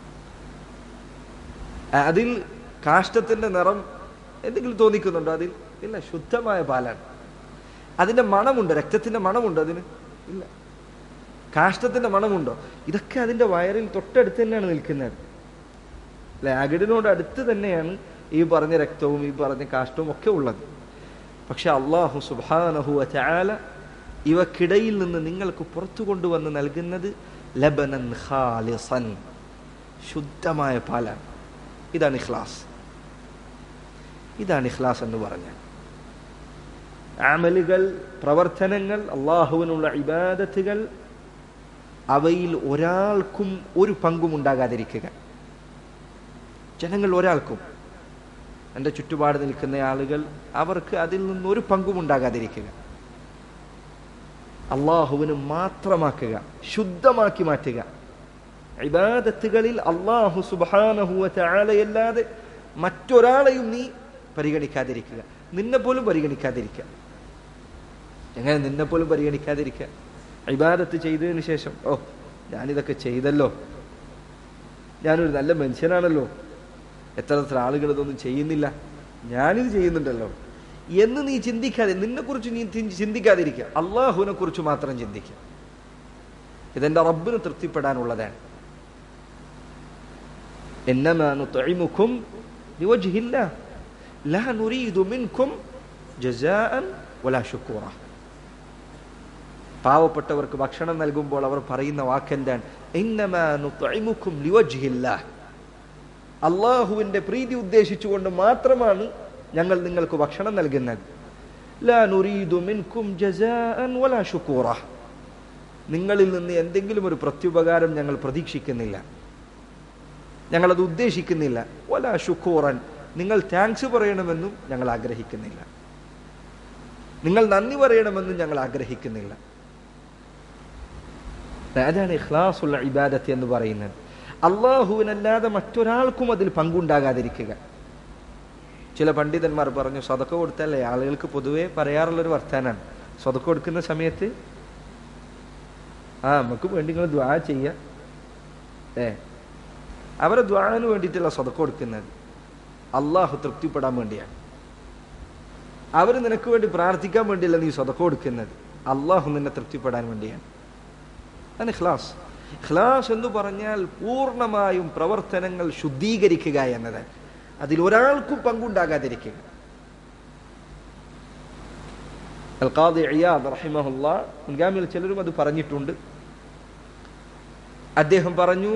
അതിൽ കാഷ്ടത്തിന്റെ നിറം എന്തെങ്കിലും തോന്നിക്കുന്നുണ്ടോ? അതിൽ ഇല്ല, ശുദ്ധമായ പാലാണ്. അതിന്റെ മണമുണ്ട്, രക്തത്തിന്റെ മണമുണ്ട് അതിന്? ഇല്ല. കാഷ്ടത്തിന്റെ മണമുണ്ടോ? ഇതൊക്കെ അതിന്റെ വയറിൽ തൊട്ടടുത്ത് തന്നെയാണ് നിൽക്കുന്നത് അല്ലെ, അകിടിനോട് അടുത്ത് തന്നെയാണ് ഈ പറഞ്ഞ രക്തവും ഈ പറഞ്ഞ കാഷ്ടവും ഒക്കെ ഉള്ളത്. പക്ഷെ അല്ലാഹു സുബ്ഹാനഹു വ തആല ഇവക്കിടയിൽ നിന്ന് നിങ്ങൾക്ക് പുറത്തു കൊണ്ടുവന്ന് നൽകുന്നത് ലബനൻ ഖാലിസൻ, ശുദ്ധമായ പാലാണ്. ഇതാണ് ഇഖ്ലാസ്. ഇതാണ് ഇഖ്ലാസ് എന്ന് പറഞ്ഞാൽ. അമലുകൾ, പ്രവർത്തനങ്ങൾ, അള്ളാഹുവിനുള്ള ഇബാദത്തുകൾ, അവയിൽ ഒരാൾക്കും ഒരു പങ്കും ഉണ്ടാകാതിരിക്കുക. ജനങ്ങൾ ഒരാൾക്കും, എൻ്റെ ചുറ്റുപാട് നിൽക്കുന്ന ആളുകൾ, അവർക്ക് അതിൽ നിന്നൊരു പങ്കും ഉണ്ടാകാതിരിക്കുക. അള്ളാഹുവിന് മാത്രമാക്കുക, ശുദ്ധമാക്കി മാറ്റുക. ഇബാദത്തുകളിൽ അള്ളാഹു സുബ്ഹാനഹു വ തആലയല്ലാതെ മറ്റൊരാളെയും നീ പരിഗണിക്കാതിരിക്കുക. നിന്നെ പോലും പരിഗണിക്കാതിരിക്കുക. എങ്ങനെ നിന്നെ പോലും പരിഗണിക്കാതിരിക്കുക? ഇബാദത്ത് ചെയ്തതിന് ശേഷം, ഓ ഞാനിതൊക്കെ ചെയ്തല്ലോ, ഞാനൊരു നല്ല മനുഷ്യനാണല്ലോ, എത്ര ആളുകൾ ഇതൊന്നും ചെയ്യുന്നില്ല, ഞാനിത് ചെയ്യുന്നുണ്ടല്ലോ എന്ന് നീ ചിന്തിക്കാതെ, നിന്നെക്കുറിച്ച് നീ ചിന്തിക്കാതിരിക്കുക. അള്ളാഹുവിനെ കുറിച്ച് മാത്രം ചിന്തിക്കുക. ഇതെന്റെ റബ്ബിന് തൃപ്തിപ്പെടാനുള്ളതാണ്. ഇന്നമാ നുത്ഇമുകും ലിവജ്ഹില്ലാഹ് ലാ നുരീദു മിൻകും ജസാഅൻ വലാ ശുക്കൂറ. പാവപ്പെട്ടവർക്ക് ഭക്ഷണം നൽകുമ്പോൾ അവർ പറയുന്ന വാക്കെന്താണ്? ഇന്നമാ നുത്ഇമുകും ലിവജ്ഹില്ലാഹ്. അള്ളാഹുവിന്റെ പ്രീതി ഉദ്ദേശിച്ചുകൊണ്ട് മാത്രമാണ് ഞങ്ങൾ നിങ്ങൾക്ക് ഭക്ഷണം നൽകുന്നത്. ലാ നുരീദു മിൻകും ജസാഅൻ വലാ ശുക്കൂറ. നിങ്ങളിൽ നിന്ന് എന്തെങ്കിലും ഒരു പ്രത്യുപകാരം ഞങ്ങൾ പ്രതീക്ഷിക്കുന്നില്ല, ഞങ്ങളത് ഉദ്ദേശിക്കുന്നില്ല. വലാ ശുക്കൂറൻ, നിങ്ങൾ താങ്ക്സ് പറയണമെന്നും ഞങ്ങൾ ആഗ്രഹിക്കുന്നില്ല, നിങ്ങൾ നന്ദി പറയണമെന്നും ഞങ്ങൾ ആഗ്രഹിക്കുന്നില്ല. അതാണ് ഇഖ്ലാസുൽ ഇബാദത്ത് എന്ന് പറയുന്നത്. അള്ളാഹുവിനല്ലാതെ മറ്റൊരാൾക്കും അതിൽ പങ്കുണ്ടാകാതിരിക്കുക. ചില പണ്ഡിതന്മാർ പറഞ്ഞു, സദഖ കൊടുത്തല്ലേ, ആളുകൾക്ക് പൊതുവെ പറയാറുള്ളൊരു വർത്താനാണ്, സദഖ കൊടുക്കുന്ന സമയത്ത് നമുക്ക് വേണ്ടി നിങ്ങൾ ദുആ ചെയ്യുക. അവരെ ദുആന് വേണ്ടിയിട്ടല്ല സദഖ കൊടുക്കുന്നത്, അള്ളാഹു തൃപ്തിപ്പെടാൻ വേണ്ടിയാണ്. അവർ നിനക്ക് വേണ്ടി പ്രാർത്ഥിക്കാൻ വേണ്ടിയല്ല നീ സദഖ കൊടുക്കുന്നത്, അള്ളാഹു നിന്നെ തൃപ്തിപ്പെടാൻ വേണ്ടിയാണ്. അതാണ് ഇഖ്ലാസ്. ഇഖ്ലാസ് എന്ന് പറഞ്ഞാൽ പൂർണ്ണമായും പ്രവർത്തനങ്ങൾ ശുദ്ധീകരിക്കുക എന്നത്, അതിൽ ഒരാൾക്കും പങ്കുണ്ടാകാതിരിക്കുക. അൽ ഖാദി ഇയാദ് റഹിമഹുല്ലാഹ്, മുൻഗാമികൾ ചിലരും അത് പറഞ്ഞിട്ടുണ്ട്. അദ്ദേഹം പറഞ്ഞു,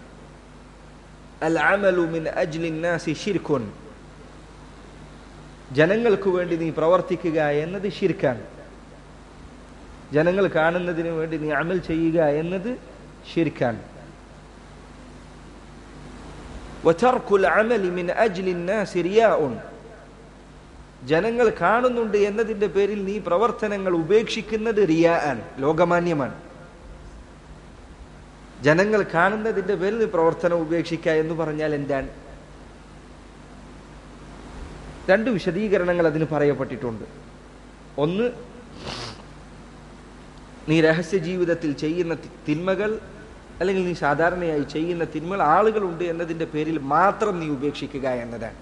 അൽ അമലു മിൻ അജ്ലി നാസി ശിർക്കുൻ. ജനങ്ങൾക്ക് വേണ്ടി നീ പ്രവർത്തിക്കുക എന്നത് ശിർക്കാണ്. ജനങ്ങൾ കാണുന്നതിന് വേണ്ടി നീ അമൽ ചെയ്യുക എന്നത് ശിർക്കാണ്. വതർകുൽ അമലി മിൻ അജ്ലി നാസി റിയാഉൻ. ജനങ്ങൾ കാണുന്നുണ്ട് എന്നതിന്റെ പേരിൽ നീ പ്രവർത്തനങ്ങൾ ഉപേക്ഷിക്കുന്നത് റിയാഅൻ, ലോകമാന്യമാണ്. ജനങ്ങൾ കാണുന്നതിന്റെ പേരിൽ നീ പ്രവർത്തനം ഉപേക്ഷിക്കുക എന്ന് പറഞ്ഞാൽ എന്താണ്? രണ്ട് വിശദീകരണങ്ങൾ അതിന് പറയപ്പെട്ടിട്ടുണ്ട്. ഒന്ന്, നീ രഹസ്യ ജീവിതത്തിൽ ചെയ്യുന്ന തിന്മകൾ, അല്ലെങ്കിൽ നീ സാധാരണയായി ചെയ്യുന്ന തിന്മകൾ ആളുകളുണ്ട് എന്നതിന്റെ പേരിൽ മാത്രം നീ ഉപേക്ഷിക്കുക എന്നതാണ്.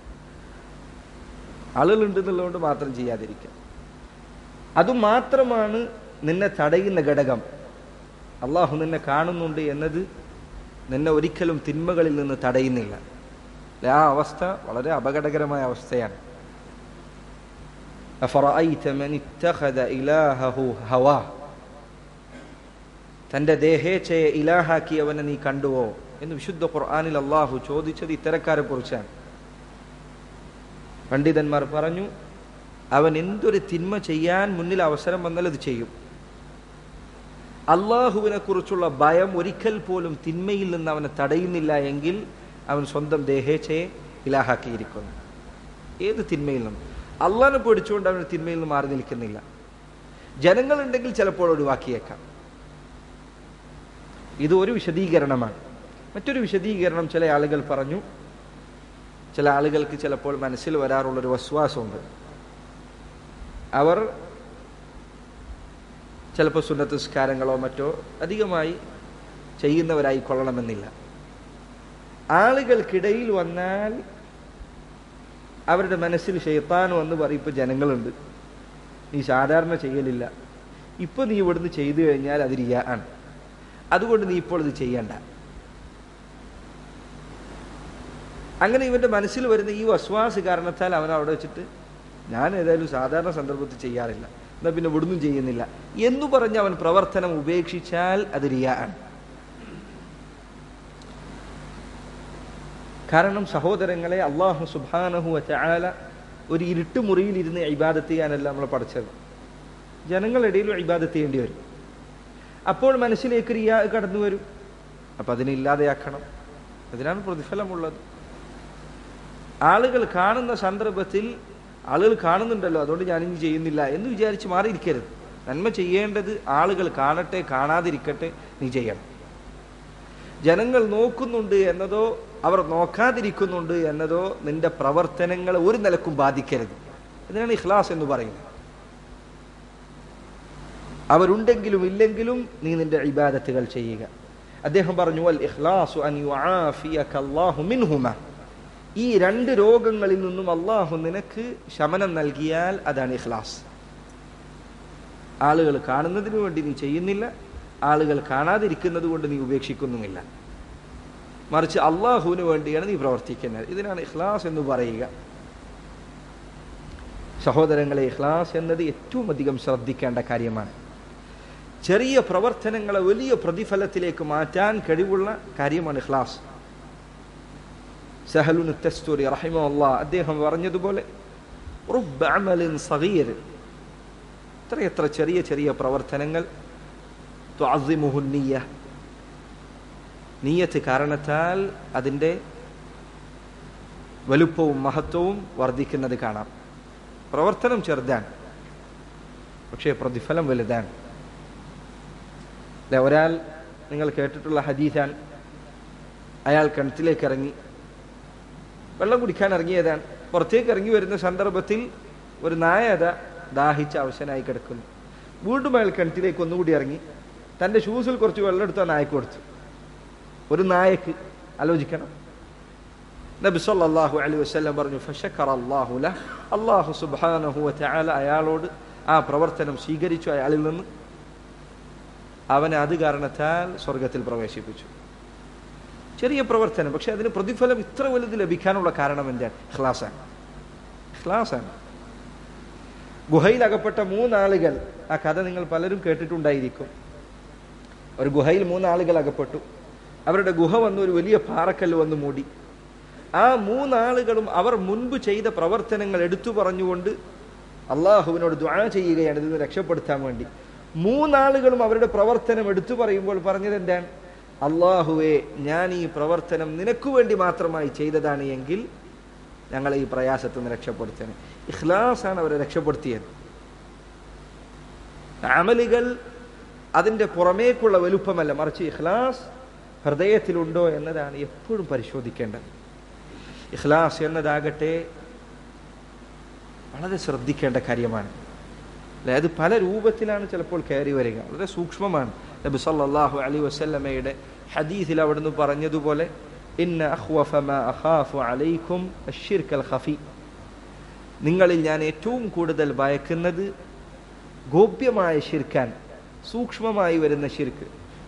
ആളുകളുണ്ട് എന്നുള്ളതുകൊണ്ട് മാത്രം ചെയ്യാതിരിക്കുക. അതുമാത്രമാണ് നിന്നെ തടയുന്ന ഘടകം. അള്ളാഹു നിന്നെ കാണുന്നുണ്ട് എന്നത് നിന്നെ ഒരിക്കലും തിന്മകളിൽ നിന്ന് തടയുന്നില്ല. ആ അവസ്ഥ വളരെ അപകടകരമായ അവസ്ഥയാണ്. അഫറഅയ്ത മൻ ഇത്തഖദ ഇലാഹഹു ഹവാ. തന്റെ ദേഹേച്ഛയെ ഇലാഹാക്കിയവനെ നീ കണ്ടുവോ എന്ന് വിശുദ്ധ ഖുർആനിൽ അള്ളാഹു ചോദിച്ചത് ഇത്തരക്കാരെ കുറിച്ചാണ്. പണ്ഡിതന്മാർ പറഞ്ഞു, അവൻ എന്തൊരു തിന്മ ചെയ്യാൻ മുന്നിൽ അവസരം വന്നാൽ അത് ചെയ്യും. അള്ളാഹുവിനെ കുറിച്ചുള്ള ഭയം ഒരിക്കൽ പോലും തിന്മയിൽ നിന്ന് അവനെ തടയുന്നില്ല എങ്കിൽ അവൻ സ്വന്തം ദേഹേച്ഛയെ ഇലാഹാക്കിയിരിക്കുന്നു. ഏത് തിന്മയിൽ നിന്നും അള്ളാഹിനെ പേടിച്ചുകൊണ്ട് അവൻ തിന്മയിൽ നിന്ന് മാറി നിൽക്കുന്നില്ല. ജനങ്ങളുണ്ടെങ്കിൽ ചിലപ്പോൾ ഒഴിവാക്കിയേക്കാം. ഇത് ഒരു വിശദീകരണമാണ്. മറ്റൊരു വിശദീകരണം ചില ആളുകൾ പറഞ്ഞു, ചില ആളുകൾക്ക് ചിലപ്പോൾ മനസ്സിൽ വരാറുള്ളൊരു വസ്വാസമുണ്ട്. അവർ ചിലപ്പോൾ സുന്നത്ത് നിസ്കാരങ്ങളോ മറ്റോ അധികമായി ചെയ്യുന്നവരായി കൊള്ളണമെന്നില്ല. ആളുകൾക്കിടയിൽ വന്നാൽ അവരുടെ മനസ്സിൽ ശൈത്താൻ വന്ന് പറയും, ഇപ്പം ജനങ്ങളുണ്ട്, നീ സാധാരണ ചെയ്യലില്ല, ഇപ്പം നീ ഇവിടുന്ന് ചെയ്തു കഴിഞ്ഞാൽ അത് റിയാ ആണ്, അതുകൊണ്ട് നീ ഇപ്പോൾ ഇത് ചെയ്യണ്ട. അങ്ങനെ ഇവന്റെ മനസ്സിൽ വരുന്ന ഈ വസ്വാസ് കാരണത്താൽ അവൻ അവിടെ വെച്ചിട്ട് ഞാൻ ഏതായാലും സാധാരണ സന്ദർഭത്തിൽ ചെയ്യാറില്ല, എന്നാൽ പിന്നെ ഇവിടുന്നും ചെയ്യുന്നില്ല എന്നു പറഞ്ഞ് അവൻ പ്രവർത്തനം ഉപേക്ഷിച്ചാൽ അത് റിയാ ആണ്. കാരണം സഹോദരങ്ങളെ, അല്ലാഹു സുബ്ഹാനഹു വ തആല ഒരു ഇരുട്ട് മുറിയിൽ ഇരുന്ന് ഇബാദത്ത് ചെയ്യാനല്ല നമ്മളെ പഠിച്ചത്. ജനങ്ങളിടയിലും ഇബാദത്ത് ചെയ്യേണ്ടി വരും. അപ്പോൾ മനസ്സിലേക്ക് റിയാ കടന്നു വരും. അപ്പം അതിനെ ഇല്ലാതെയാക്കണം. അതിനാണ് പ്രതിഫലമുള്ളത്. ആളുകൾ കാണുന്ന സന്ദർഭത്തിൽ ആളുകൾ കാണുന്നുണ്ടല്ലോ, അതുകൊണ്ട് ഞാനിനി ചെയ്യുന്നില്ല എന്ന് വിചാരിച്ച് മാറിയിരിക്കരുത്. നന്മ ചെയ്യേണ്ടത് ആളുകൾ കാണട്ടെ കാണാതിരിക്കട്ടെ, നീ ചെയ്യണം. ജനങ്ങൾ നോക്കുന്നുണ്ട് എന്നതോ അവർ നോക്കാതിരിക്കുന്നുണ്ട് എന്നതോ നിന്റെ പ്രവർത്തനങ്ങളെ ഒരു നിലക്കും ബാധിക്കരുത്. ഇതിനാണ് ഇഖ്ലാസ് എന്ന് പറയുന്നത്. അവരുണ്ടെങ്കിലും ഇല്ലെങ്കിലും നീ നിന്റെ ഇബാദത്തുകൾ ചെയ്യുക. അദ്ദേഹം പറഞ്ഞു, വൽ ഇഖ്ലാസു അൻ യുആഫിയക അല്ലാഹു മിൻഹുമാ, ഈ രണ്ട് രോഗങ്ങളിൽ നിന്നും അള്ളാഹു നിനക്ക് ശമനം നൽകിയാൽ അതാണ് ഇഖ്ലാസ്. ആളുകൾ കാണുന്നതിന് വേണ്ടി നീ ചെയ്യുന്നില്ല, ആളുകൾ കാണാതിരിക്കുന്നത് കൊണ്ട് നീ ഉപേക്ഷിക്കുന്നുമില്ല, മറിച്ച് അള്ളാഹുവിന് വേണ്ടിയാണ് നീ പ്രവർത്തിക്കുന്നത്. ഇതിനാണ് ഇഖ്ലാസ് എന്ന് പറയുക. സഹോദരങ്ങളെ, ഇഖ്ലാസ് എന്നത് ഏറ്റവും അധികം ശ്രദ്ധിക്കേണ്ട കാര്യമാണ്. ചെറിയ പ്രവർത്തനങ്ങളെ വലിയ പ്രതിഫലത്തിലേക്ക് മാറ്റാൻ കഴിവുള്ള കാര്യമാണ് ഇഖ്ലാസ്. സഹലുൻ തസ്തുരി റഹിമഹുല്ലാഹ് അദ്ദേഹം പറഞ്ഞതുപോലെ, റുബ്ബ അമലിൻ സഗീർ, എത്രയെത്ര ചെറിയ ചെറിയ പ്രവർത്തനങ്ങൾ, തുഅസ്സിമുഹു നിയ്യ, നിയ്യത്ത് കാരണത്താൽ അതിൻ്റെ വലുപ്പവും മഹത്വവും വർദ്ധിക്കുന്നത് കാണാം. പ്രവർത്തനം ചെറുതാണ്, പക്ഷേ പ്രതിഫലം വലുതാണ്. ഒരാൾ, നിങ്ങൾ കേട്ടിട്ടുള്ള ഹദീസാണ്, അയാൾ കിണറ്റിലേക്ക് ഇറങ്ങി വെള്ളം കുടിക്കാൻ ഇറങ്ങിയതാണ്. പുറത്തേക്ക് ഇറങ്ങി വരുന്ന സന്ദർഭത്തിൽ ഒരു നായ ദാഹിച്ച് അവശനായി കിടക്കുന്നു. വീണ്ടും അയാൾ കിണറ്റിലേക്ക് ഒന്നുകൂടി ഇറങ്ങി തൻ്റെ ഷൂസിൽ കുറച്ച് വെള്ളം എടുത്ത് ആ നായക്ക് കൊടുത്തു. ഒരു നായക്ക് ആലോചിക്കണം. നബി സല്ലല്ലാഹു അലൈഹി വസല്ലം പറഞ്ഞു, ഫശക്കറ അല്ലാഹു ലഹു, അല്ലാഹു സുബ്ഹാനഹു വ തആല അയാളോട് ആ പ്രവർത്തനം സ്വീകരിച്ചു. അയാളിൽ നിന്ന് അവനെ അത് കാരണത്താൽ സ്വർഗത്തിൽ പ്രവേശിപ്പിച്ചു. ചെറിയ പ്രവർത്തനം, പക്ഷെ അതിന് പ്രതിഫലം ഇത്ര വലുത് ലഭിക്കാനുള്ള കാരണം എന്താണ്? ഇഖ്ലാസാണ്. ഇഖ്ലാസാണ്. ഗുഹയിൽ അകപ്പെട്ട 3 ആളുകൾ, ആ കഥ നിങ്ങൾ പലരും കേട്ടിട്ടുണ്ടായിരിക്കും. ഒരു ഗുഹയിൽ 3 ആളുകൾ അകപ്പെട്ടു. അവരുടെ ഗുഹ വന്ന് ഒരു വലിയ പാറക്കല്ല് വന്ന് മൂടി. ആ 3 ആളുകളും അവർ മുൻപ് ചെയ്ത പ്രവർത്തനങ്ങൾ എടുത്തു പറഞ്ഞുകൊണ്ട് അള്ളാഹുവിനോട് ദുആ ചെയ്യുകയാണ് ഇതിന് രക്ഷപ്പെടുത്താൻ വേണ്ടി. 3 ആളുകളും അവരുടെ പ്രവർത്തനം എടുത്തു പറയുമ്പോൾ പറഞ്ഞത് എന്താണ്? അള്ളാഹുവേ, ഞാൻ ഈ പ്രവർത്തനം നിനക്ക് വേണ്ടി മാത്രമായി ചെയ്തതാണ് എങ്കിൽ ഞങ്ങളെ ഈ പ്രയാസത്തിൽ നിന്ന് രക്ഷപ്പെടുത്തണേ. ഇഖ്ലാസാണ് അവരെ രക്ഷപ്പെടുത്തിയത്. അമലുകൾ അതിൻ്റെ പുറമേക്കുള്ള വലുപ്പമല്ല, മറിച്ച് ഇഖ്ലാസ് ഹൃദയത്തിലുണ്ടോ എന്നതാണ് എപ്പോഴും പരിശോധിക്കേണ്ടത്. ഇഖ്ലാസ് എന്നതാകട്ടെ വളരെ ശ്രദ്ധിക്കേണ്ട കാര്യമാണ്. അല്ലെ, അത് പല രൂപത്തിലാണ് ചിലപ്പോൾ കയറി വരിക, വളരെ സൂക്ഷ്മമാണ്. നബി സല്ലല്ലാഹു അലൈഹി വസല്ലമയുടെ ഹദീസിൽ അവിടുന്ന് പറഞ്ഞതുപോലെ, ഇന്ന അഖ്വഫ മാ അഖാഫു അലൈക്കും അശ്ശിർക്കൽ ഖഫി, നിങ്ങളിൽ ഞാൻ ഏറ്റവും കൂടുതൽ ഭയക്കുന്നത് ഗോപ്യമായ ശിർക്കാൻ, സൂക്ഷ്മമായി വരുന്ന ശിർക്ക്.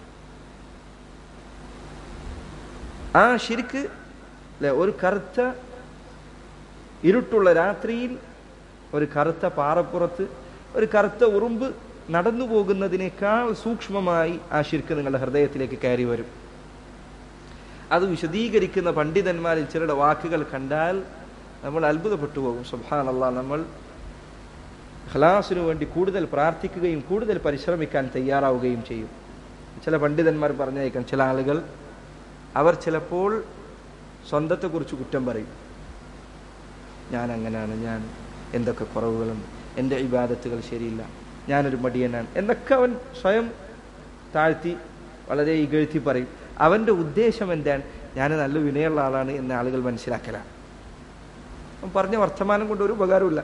ആ ശിർക്ക് ഒരു കറുത്ത ഇരുട്ടുള്ള രാത്രിയിൽ ഒരു കറുത്ത പാറപ്പുറത്ത് ഒരു കറുത്ത ഉറുമ്പ് നടന്നു പോകുന്നതിനേക്കാൾ സൂക്ഷ്മമായി ആ ശിർക്ക് നിങ്ങളുടെ ഹൃദയത്തിലേക്ക് കയറി വരും. അത് വിശദീകരിക്കുന്ന പണ്ഡിതന്മാരിൽ ചിലരുടെ വാക്കുകൾ കണ്ടാൽ നമ്മൾ അത്ഭുതപ്പെട്ടു പോകും. സുബ്ഹാനല്ലാഹ്, നമ്മൾ ഇഖ്ലാസിനു വേണ്ടി കൂടുതൽ പ്രാർത്ഥിക്കുകയും കൂടുതൽ പരിശ്രമിക്കാൻ തയ്യാറാവുകയും ചെയ്യും. ചില പണ്ഡിതന്മാർ പറഞ്ഞേക്കാം, ചില ആളുകൾ അവർ ചിലപ്പോൾ സ്വന്തത്തെക്കുറിച്ച് കുറ്റം പറയും. ഞാൻ അങ്ങനെയാണ്, ഞാൻ എന്തൊക്കെ കുറവുകളുണ്ട്, എൻ്റെ ഇബാദത്തുകൾ ശരിയില്ല, ഞാനൊരു മടിയനാണ് എന്നൊക്കെ അവൻ സ്വയം താഴ്ത്തി വളരെ ഇകഴ്ത്തി പറയും. അവൻ്റെ ഉദ്ദേശം എന്താണ്? ഞാൻ നല്ല വിനയുള്ള ആളാണ് എന്ന ആളുകൾ മനസ്സിലാക്കലാണ്. അവൻ പറഞ്ഞ വർത്തമാനം കൊണ്ട് ഒരു ഉപകാരമില്ല.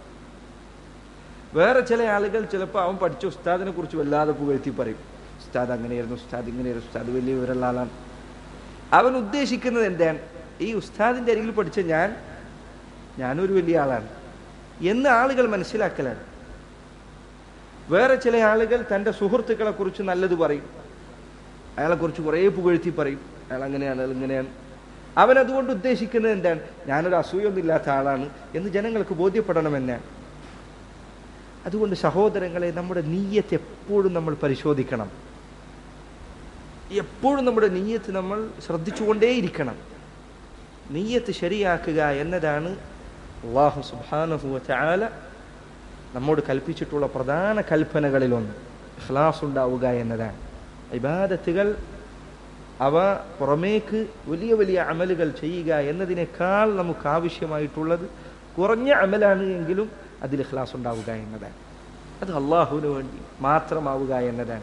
വേറെ ചില ആളുകൾ ചിലപ്പോൾ അവൻ പഠിച്ച ഉസ്താദിനെ കുറിച്ച് വല്ലാതെ പുകഴ്ത്തി പറയും. ഉസ്താദ് അങ്ങനെയായിരുന്നു, ഉസ്താദ് ഇങ്ങനെയായിരുന്നു, ഉസ്താദ് വലിയ വിവരമുള്ള ആളാണ്. അവൻ ഉദ്ദേശിക്കുന്നത് എന്താണ്? ഈ ഉസ്താദിൻ്റെ അരികിൽ പഠിച്ച ഞാനൊരു വലിയ ആളാണ് എന്ന് ആളുകൾ മനസ്സിലാക്കലാണ്. വേറെ ചില ആളുകൾ തൻ്റെ സുഹൃത്തുക്കളെ കുറിച്ച് നല്ലത് പറയും, അയാളെക്കുറിച്ച് കുറേ പുകഴ്ത്തി പറയും, അയാൾ അങ്ങനെയാണ്, അയാൾ ഇങ്ങനെയാണ്. അവൻ അതുകൊണ്ട് ഉദ്ദേശിക്കുന്നത് എന്താണ്? ഞാനൊരു അസൂയൊന്നുമില്ലാത്ത ആളാണ് എന്ന് ജനങ്ങൾക്ക് ബോധ്യപ്പെടണമെന്നാണ്. അതുകൊണ്ട് സഹോദരങ്ങളെ, നമ്മുടെ നിയ്യത്ത് എപ്പോഴും നമ്മൾ പരിശോധിക്കണം. എപ്പോഴും നമ്മുടെ നിയ്യത്ത് നമ്മൾ ശ്രദ്ധിച്ചുകൊണ്ടേയിരിക്കണം. നിയ്യത്ത് ശരിയാക്കുക എന്നതാണ് അല്ലാഹു സുബ്ഹാനഹു വ തആല നമ്മോട് കൽപ്പിച്ചിട്ടുള്ള പ്രധാന കൽപ്പനകളിലൊന്ന് ഇഖ്ലാസ് ഉണ്ടാവുക എന്നതാണ്. ഇബാദത്തുകൾ അവ പുറമേക്ക് വലിയ വലിയ അമലുകൾ ചെയ്യുക എന്നതിനേക്കാൾ നമുക്ക് ആവശ്യമായിട്ടുള്ളത് കുറഞ്ഞ അമലാണ് എങ്കിലും അതിൽ ഇഖ്ലാസ് ഉണ്ടാവുക എന്നതാണ്. അത് അള്ളാഹുവിന് വേണ്ടി മാത്രമാവുക എന്നതാണ്.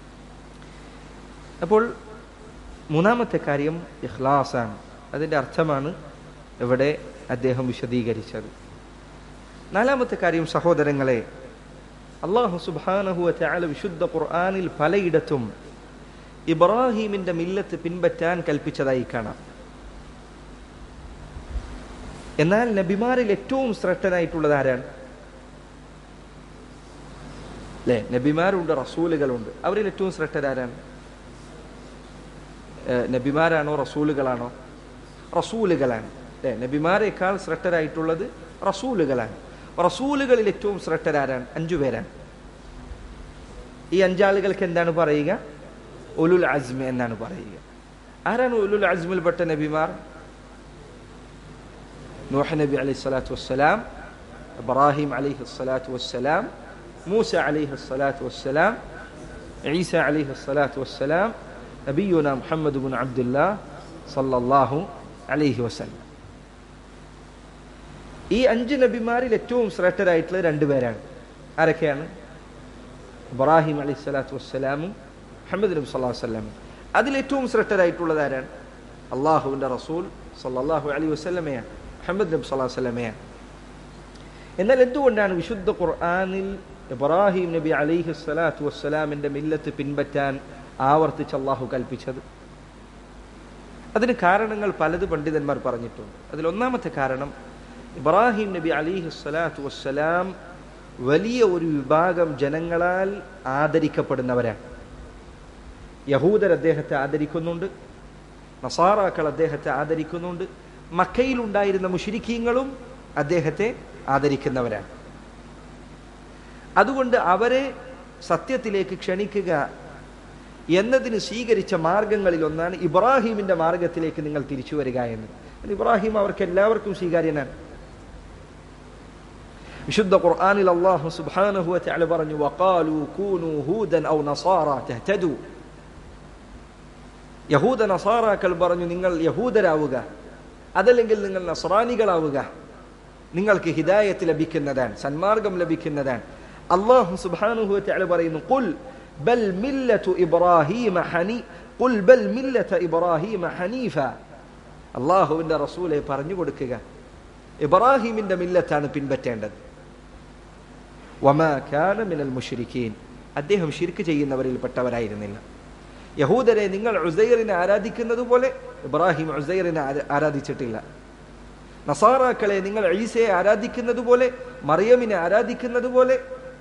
അപ്പോൾ മൂന്നാമത്തെ കാര്യം ഇഖ്ലാസാണ്. അതിൻ്റെ അർത്ഥമാണ് ഇവിടെ അദ്ദേഹം വിശദീകരിച്ചത്. നാലാമത്തെ കാര്യം സഹോദരങ്ങളെ, അല്ലാഹു സുബ്ഹാനഹു വ തആല വിശുദ്ധ ഖുർആനിൽ പലയിടത്തും ഇബ്രാഹിമിന്റെ മില്ലത്ത് പിൻപറ്റാൻ കൽപ്പിച്ചതായി കാണാം. എന്നാൽ നബിമാരിൽ ഏറ്റവും ശ്രേഷ്ഠനായിട്ടുള്ളത് ആരാണ്? അല്ലെ, നബിമാരുണ്ട്, റസൂലുകളുണ്ട്. അവരിൽ ഏറ്റവും ശ്രേഷ്ഠരാരാണ്? നബിമാരാണോ റസൂലുകളാണോ? റസൂലുകളാണ്. അല്ലെ, നബിമാരെക്കാൾ ശ്രേഷ്ഠരായിട്ടുള്ളത് റസൂലുകളാണ്. റസൂലുകളിൽ ഏറ്റവും ശ്രേഷ്ഠരാരാണ്? 5 പേരാണ്. ഈ 5 ആളുകൾക്ക് എന്താണ് പറയുക? ഉലുൽ അസ്മ എന്നാണ് പറയുക. ആരാണ് ഉലുൽ അസ്മിൽപ്പെട്ട നബിമാർ? നൂഹ് നബി അലൈഹിസ്സലാത്തു വസ്സലാം, ഇബ്രാഹിം അലൈഹിസ്സലാത്തു വസ്സലാം, മൂസ അലൈഹിസ്സലാത്തു വസ്സലാം, ഈസ അലൈഹിസ്സലാത്തു വസ്സലാം, നബിയുന മുഹമ്മദ് ഇബ്നു അബ്ദുല്ലാഹ് സല്ലല്ലാഹു അലൈഹി വസല്ലം. ഈ 5 നബിമാരിൽ ഏറ്റവും ശ്രേഷ്ഠരായിട്ടുള്ള 2 പേരാണ്. ആരൊക്കെയാണ്? ഇബ്രാഹിം അലൈഹിസ്സലാത്തു വസ്സലാമും മുഹമ്മദ് നബി സല്ലല്ലാഹു അലൈഹി വസല്ലം. അതിൽ ഏറ്റവും ശ്രേഷ്ഠരായിട്ടുള്ളത് ആരാണ്? അള്ളാഹുവിൻ്റെ റസൂൽ സല്ലല്ലാഹു അലൈഹി വസല്ലമയാണ്, മുഹമ്മദ് നബി സല്ലല്ലാഹു അലൈഹി വസല്ലമയാണ്. എന്നാൽ എന്തുകൊണ്ടാണ് വിശുദ്ധ ഖുർആനിൽ ഇബ്രാഹിം നബി അലൈഹിസ്സലാത്തു വസ്സലാമിൻ്റെ മില്ലത്ത് പിൻപറ്റാൻ ആവർത്തിച്ച് അള്ളാഹു കൽപ്പിച്ചത്? അതിന് കാരണങ്ങൾ പലത് പണ്ഡിതന്മാർ പറഞ്ഞിട്ടുണ്ട്. അതിൽ ഒന്നാമത്തെ കാരണം, ഇബ്രാഹിം നബി അലൈഹിസ്സലാത്തു വസ്സലാം വലിയ ഒരു വിഭാഗം ജനങ്ങളാൽ ആദരിക്കപ്പെടുന്നവരാണ്. യഹൂദർ അദ്ദേഹത്തെ ആദരിക്കുന്നുണ്ട്, നസാറാക്കൾ അദ്ദേഹത്തെ ആദരിക്കുന്നുണ്ട്, മക്കയിലുണ്ടായിരുന്ന മുശ്രിക്കീങ്ങളും അദ്ദേഹത്തെ ആദരിക്കുന്നവരാണ്. അതുകൊണ്ട് അവരെ സത്യത്തിലേക്ക് ക്ഷണിക്കുക എന്നതിന് സ്വീകരിച്ച മാർഗങ്ങളിൽ ഒന്നാണ് ഇബ്രാഹിമിന്റെ മാർഗത്തിലേക്ക് നിങ്ങൾ തിരിച്ചു വരിക എന്ന്. ഇബ്രാഹിം അവർക്ക് എല്ലാവർക്കും സ്വീകാര്യനാണ്. വിശുദ്ധ ഖുർആനിൽ അല്ലാഹു സുബ്ഹാനഹു വ തആല പറഞ്ഞു, വഖാലു കൂനൂ ഹൂദൻ ഔ നസാറ തഹ്തദു. യഹൂദ നസാറാക്കൾ പറഞ്ഞു, നിങ്ങൾ യഹൂദരാവുക, അതല്ലെങ്കിൽ നിങ്ങൾ നസ്രാനികളാവുക, നിങ്ങൾക്ക് ഹിദായത്ത് ലഭിക്കുന്നതാണ്, സന്മാർഗം ലഭിക്കുന്നതാണ്. അല്ലാഹു സുബ്ഹാനഹു വ തആല പറയുന്നു, ഖുൽ ബൽ മില്ലതു ഇബ്രാഹീമ ഖുൽ ബൽ മില്ലത ഇബ്രാഹീമ ഹനീഫ. അല്ലാഹുവിന്റെ റസൂലെ പറഞ്ഞു കൊടുക്കുക, ഇബ്രാഹിമിന്റെ മില്ലത്താണ് പിൻപറ്റേണ്ടത്. വമാ കാന മിനൽ മുശ്രിക്കീൻ, അദ്ദേഹം ശിർക്ക് ചെയ്യുന്നവരിൽ പെട്ടവരായിരുന്നില്ല. യഹൂദരെ, നിങ്ങൾ ഉസൈറിനെ ആരാധിക്കുന്നത് പോലെ ഇബ്രാഹിം ഉസൈറിനെ ആരാധിച്ചിട്ടില്ല. നസാറാക്കളെ, നിങ്ങൾ ഈസയെ ആരാധിക്കുന്നത് പോലെ മറിയമിനെ ആരാധിക്കുന്നത് പോലെ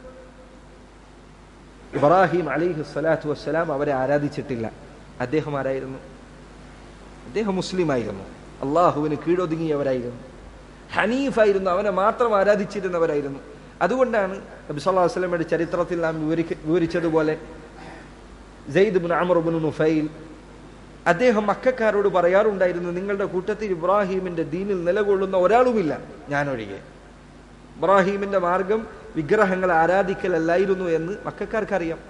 ഇബ്രാഹിം അലൈഹിസ്സലാത്തു വസ്സലാം അവരെ ആരാധിച്ചിട്ടില്ല. അദ്ദേഹം ആരായിരുന്നു? അദ്ദേഹം മുസ്ലിമായിരുന്നു, അള്ളാഹുവിന് കീഴൊതുങ്ങിയവരായിരുന്നു, ഹനീഫായിരുന്നു, അവനെ മാത്രം ആരാധിച്ചിരുന്നവരായിരുന്നു. അതുകൊണ്ടാണ് നബി സല്ലല്ലാഹു അലൈഹി വസല്ലമയുടെ ചരിത്രത്തിൽ നാം വിവരിച്ചതുപോലെ സെയ്ദ് ഇബ്നു അംർ ഇബ്നു നുഫൈൽ അദ്ദേഹം മക്കക്കാരോട് പറയാറുണ്ടായിരുന്നു, നിങ്ങളുടെ കൂട്ടത്തിൽ ഇബ്രാഹിമിന്റെ ദീനിൽ നിലകൊള്ളുന്ന ഒരാളുമില്ല, ഞാനൊഴികെ. ഇബ്രാഹിമിന്റെ മാർഗം വിഗ്രഹങ്ങൾ ആരാധിക്കലല്ലായിരുന്നു എന്ന് മക്കക്കാർക്കറിയാം.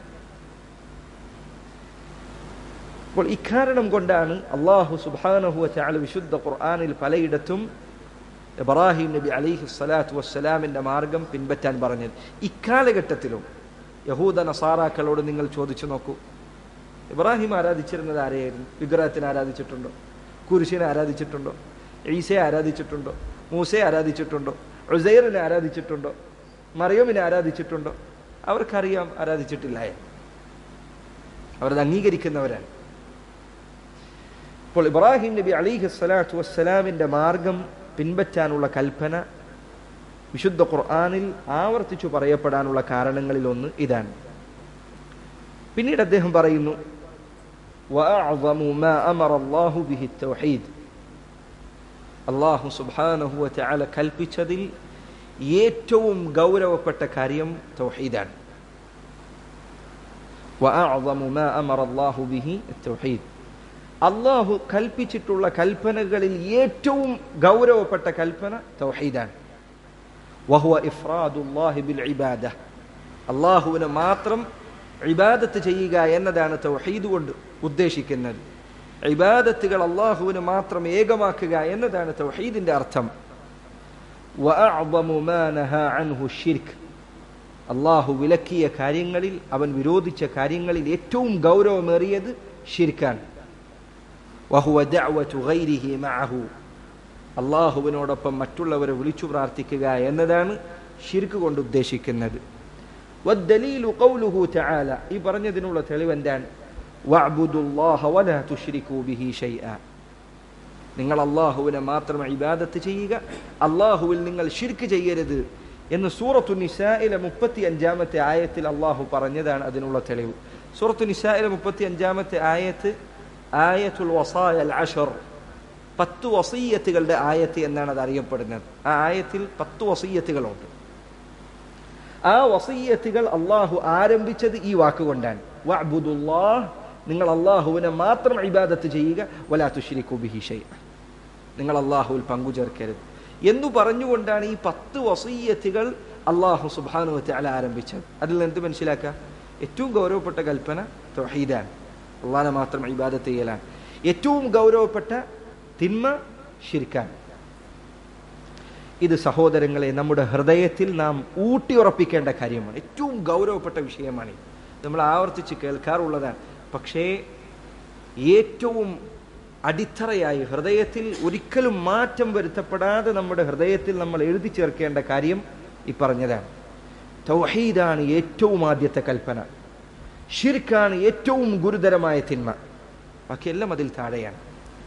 അപ്പോൾ ഇക്കാരണം കൊണ്ടാണ് അല്ലാഹു സുബ്ഹാനഹു വ തആല വിശുദ്ധ ഖുർആനിൽ പലയിടത്തും ഇബ്രാഹിം നബി അലൈഹിസ്സലാത്തു വസ്സലാമിന്റെ മാർഗം പിൻപറ്റാൻ പറഞ്ഞത്. ഇക്കാലഘട്ടത്തിലും യഹൂദ നസാറാക്കളോട് നിങ്ങൾ ചോദിച്ചു നോക്കൂ, ഇബ്രാഹിം ആരാധിച്ചിരുന്നത് ആരെയായിരുന്നു? വിഗ്രഹത്തിനെ ആരാധിച്ചിട്ടുണ്ടോ? കുരിശിനെ ആരാധിച്ചിട്ടുണ്ടോ? ഈസയെ ആരാധിച്ചിട്ടുണ്ടോ? മൂസയെ ആരാധിച്ചിട്ടുണ്ടോ? ഉസൈറിനെ ആരാധിച്ചിട്ടുണ്ടോ? മറിയമിനെ ആരാധിച്ചിട്ടുണ്ടോ? അവർക്കറിയാം, ആരാധിച്ചിട്ടില്ല. അവരത് അംഗീകരിക്കുന്നവരാണ്. അപ്പോൾ ഇബ്രാഹിം നബി അലൈഹിസ്സലാത്തു വസ്സലാമിന്റെ മാർഗം പിൻപറ്റാനുള്ള കൽപ്പന വിശുദ്ധ ഖുർആനിൽ ആവർത്തിച്ചു പറയപ്പെടാനുള്ള കാരണങ്ങളിൽ ഒന്ന് ഇതാണ്. പിന്നീട് അദ്ദേഹം പറയുന്നു, വഅഅ്ളമു മാ അമറ അല്ലാഹു ബിഹി തൗഹീദ്. അല്ലാഹു സുബ്ഹാനഹു വ തആല കൽപ്പിച്ചതിൽ ഏറ്റവും ഗൗരവപ്പെട്ട കാര്യം തൗഹീദാണ്. വഅഅ്ളമു മാ അമറ അല്ലാഹു ബിഹി തൗഹീദ്. അല്ലാഹു കൽപ്പിച്ചിട്ടുള്ള കൽപ്പനകളിൽ ഏറ്റവും ഗൗരവപ്പെട്ട കൽപ്പന തൗഹീദാണ്. വഹുവ ഇഫ്റാദുല്ലാഹി ബിൽ ഇബാദ, അള്ളാഹുവിനെ മാത്രം ഇബാദത്ത് ചെയ്യുക എന്നതാണ് തൗഹീദ് കൊണ്ട് ഉദ്ദേശിക്കുന്നത്. ഇബാദത്തുകൾ അള്ളാഹുവിന് മാത്രം ഏകമാക്കുക എന്നതാണ് തൗഹീദിന്റെ അർത്ഥം. വഅഅ്ദമു മാ നഹാ അൻഹു ശിർക്ക്, അള്ളാഹു വിലക്കിയ കാര്യങ്ങളിൽ, അവൻ വിരോധിച്ച കാര്യങ്ങളിൽ ഏറ്റവും ഗൗരവമേറിയത് ശിർക്കാണ്. വഹുവ ദഅവതു ഗൈരിഹി മഅഹു, അള്ളാഹുവിനോടൊപ്പം മറ്റുള്ളവരെ വിളിച്ചു പ്രാർത്ഥിക്കുക എന്നതാണ് ശിർക്ക് കൊണ്ട് ഉദ്ദേശിക്കുന്നത്. വദ്ദലീലു ഖൗലുഹു തആല, ഈ പറഞ്ഞതിനുള്ള തെളിവ് എന്താണ്? വഅബ്ദുല്ലാഹ വലാ തുശ്രികൂ ബിഹി ശൈആ, നിങ്ങൾ അള്ളാഹുവിനെ മാത്രം ഇബാദത്ത് ചെയ്യുക, അള്ളാഹുവിൽ നിങ്ങൾ ശിർക്ക് ചെയ്യരുത് എന്ന് സൂറത്തു നിസായിലെ 35-ാമത്തെ ആയത്തിൽ അള്ളാഹു പറഞ്ഞതാണ് അതിനുള്ള തെളിവ്. സൂറത്തു നിസായിലെ 35-ാമത്തെ ആയത്ത് ആയത്തുൽ വസായൽ അശർ, 10 വസീയത്തുകളുടെ ആയത്ത് എന്നാണ് അത് അറിയപ്പെടുന്നത്. ആ ആയത്തിൽ 10 വസീയത്തുകളുണ്ട്. ആ വസീയത്തുകൾ അള്ളാഹു ആരംഭിച്ചത് ഈ വാക്കുകൊണ്ടാണ്, വഅബ്ദുല്ലാഹ്, നിങ്ങൾ അള്ളാഹുവിനെ മാത്രം ഇബാദത്ത് ചെയ്യുക, വലാ തുശ്രികൂ ബിഹി ശൈഅ, നിങ്ങൾ അള്ളാഹുവിൽ പങ്കു ചേർക്കരുത് എന്നു പറഞ്ഞുകൊണ്ടാണ് ഈ 10 വസീയത്തുകൾ അള്ളാഹു സുബ്ഹാനഹു വ തആല ആരംഭിച്ചത്. അതിൽ എന്ത് മനസ്സിലാക്കുക? ഏറ്റവും ഗൗരവപ്പെട്ട കൽപ്പന തൗഹീദാണ്, അള്ളാഹുവിനെ മാത്രം ഇബാദത്ത് ചെയ്യലാണ്. ഏറ്റവും ഗൗരവപ്പെട്ട തിന്മ ശിർക്കാണ്. ഇത് സഹോദരങ്ങളെ നമ്മുടെ ഹൃദയത്തിൽ നാം ഊട്ടിയുറപ്പിക്കേണ്ട കാര്യമാണ്. ഏറ്റവും ഗൗരവപ്പെട്ട വിഷയമാണ്. നമ്മൾ ആവർത്തിച്ച് കേൾക്കാറുള്ളതാണ്. പക്ഷേ ഏറ്റവും അടിത്തറയായി ഹൃദയത്തിൽ ഒരിക്കലും മാറ്റം വരുത്തപ്പെടാതെ നമ്മുടെ ഹൃദയത്തിൽ നമ്മൾ എഴുതി ചേർക്കേണ്ട കാര്യം ഈ പറഞ്ഞതാണ്. തൗഹീദാണ് ഏറ്റവും ആദ്യത്തെ കൽപ്പന, ശിർക്കാണ് ഏറ്റവും ഗുരുതരമായ തിന്മ, ബാക്കിയെല്ലാം അതിൽ താഴെയാണ്.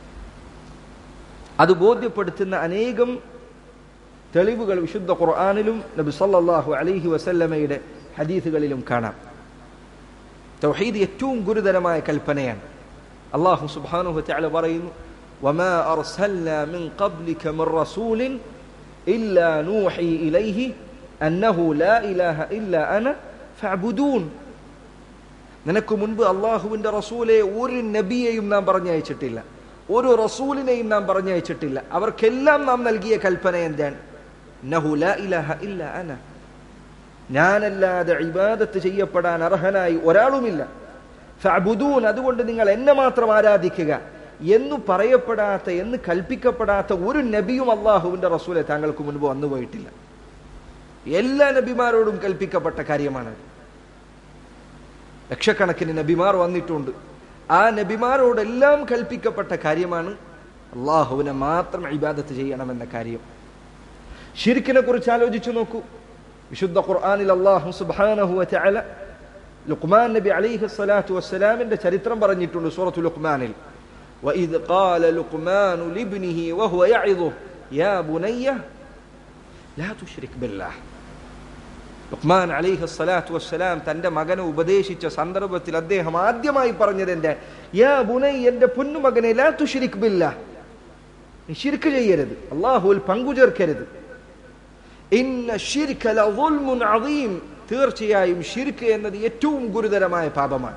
അത് ബോധ്യപ്പെടുത്തുന്ന അനേകം തെളിവുകൾ വിശുദ്ധ ഖുർആനിലും നബി സല്ലല്ലാഹു അലൈഹി വസല്ലമയുടെ ഹദീസുകളിലും കാണാം. തൗഹീദ് ഏറ്റവും ഗുരുതരമായ കൽപ്പനയാണ്. അല്ലാഹു സുബ്ഹാനഹു വ തആല പറയുന്നു, വമാ അർസൽനാ മിൻ ഖബ്ലിക മിർ റസൂലിൻ ഇല്ലാ നൂഹി ഇലൈഹി അന്നഹു ലാ ഇലാഹ ഇല്ലാ അന ഫഅബ്ദൂൻ. നിനക്ക് മുൻപ് അല്ലാഹുവിന്റെ റസൂലെ ഒരു നബിയെയും നാം പറഞ്ഞയച്ചിട്ടില്ല, ഒരു റസൂലിനെയും നാം പറഞ്ഞയച്ചിട്ടില്ല. അവർക്കെല്ലാം നാം നൽകിയ കൽപ്പന എന്താണ്? അന്നഹു ലാ ഇലാഹ ഇല്ലാ അന, ഞാനല്ലാതെ ഇബാദത്ത് ചെയ്യപ്പെടാൻ അർഹനായി ഒരാളുമില്ല. ഫഅബ്ദൂൻ, അതുകൊണ്ട് നിങ്ങൾ എന്നെ മാത്രം ആരാധിക്കുക എന്ന് പറയപ്പെടാത്ത, എന്ന് കൽപ്പിക്കപ്പെടാത്ത ഒരു നബിയും അള്ളാഹുവിന്റെ റസൂലെ താങ്കൾക്ക് മുൻപ് വന്നുപോയിട്ടില്ല. എല്ലാ നബിമാരോടും കൽപ്പിക്കപ്പെട്ട കാര്യമാണ്. ലക്ഷക്കണക്കിന് നബിമാർ വന്നിട്ടുണ്ട്. ആ നബിമാരോടെല്ലാം കൽപ്പിക്കപ്പെട്ട കാര്യമാണ് അള്ളാഹുവിനെ മാത്രം ഇബാദത്ത് ചെയ്യണമെന്ന കാര്യം. ശിർക്കിനെ കുറിച്ച് ആലോചിച്ചു നോക്കൂ. വിശുദ്ധ ഖുർആനിൽ അല്ലാഹു സുബ്ഹാനഹു വ തആല ലുഖ്മാൻ നബി അലൈഹി സ്വലാത്തു വസ്സലാമിന്റെ ചരിത്രം പറഞ്ഞിട്ടുണ്ട് സൂറത്തുൽ ലുഖ്മാനിൽ. വഇദ് ഖാല ലുഖ്മാനു ലിബ്നിഹി വഹുവ യഇദുഹു യാ ബുനയ്യ ലാ തുശ്രിക് ബില്ലാഹ്. ലുഖ്മാൻ അലൈഹി സ്വലാത്തു വസ്സലാം തന്റെ മകനെ ഉപദേശിച്ച സന്ദർഭത്തിൽ അദ്ദേഹം ആദ്യമായി പറഞ്ഞത് എന്താ? യാ ബുനയ്യ, എന്റെ പൊന്നുമകനെ, ലാ തുശ്രിക് ബില്ലാഹ്, നീ ശിർക്ക് ചെയ്യരുത്, അല്ലാഹുവിൽ പങ്കു ചേർക്കരുത്. ഇന്ന ശിർക ലദുൽമുൻ അദീം, തീർച്ചയായും ശിർക്ക് എന്നത് ഏറ്റവും ഗുരുതരമായ പാപമാണ്.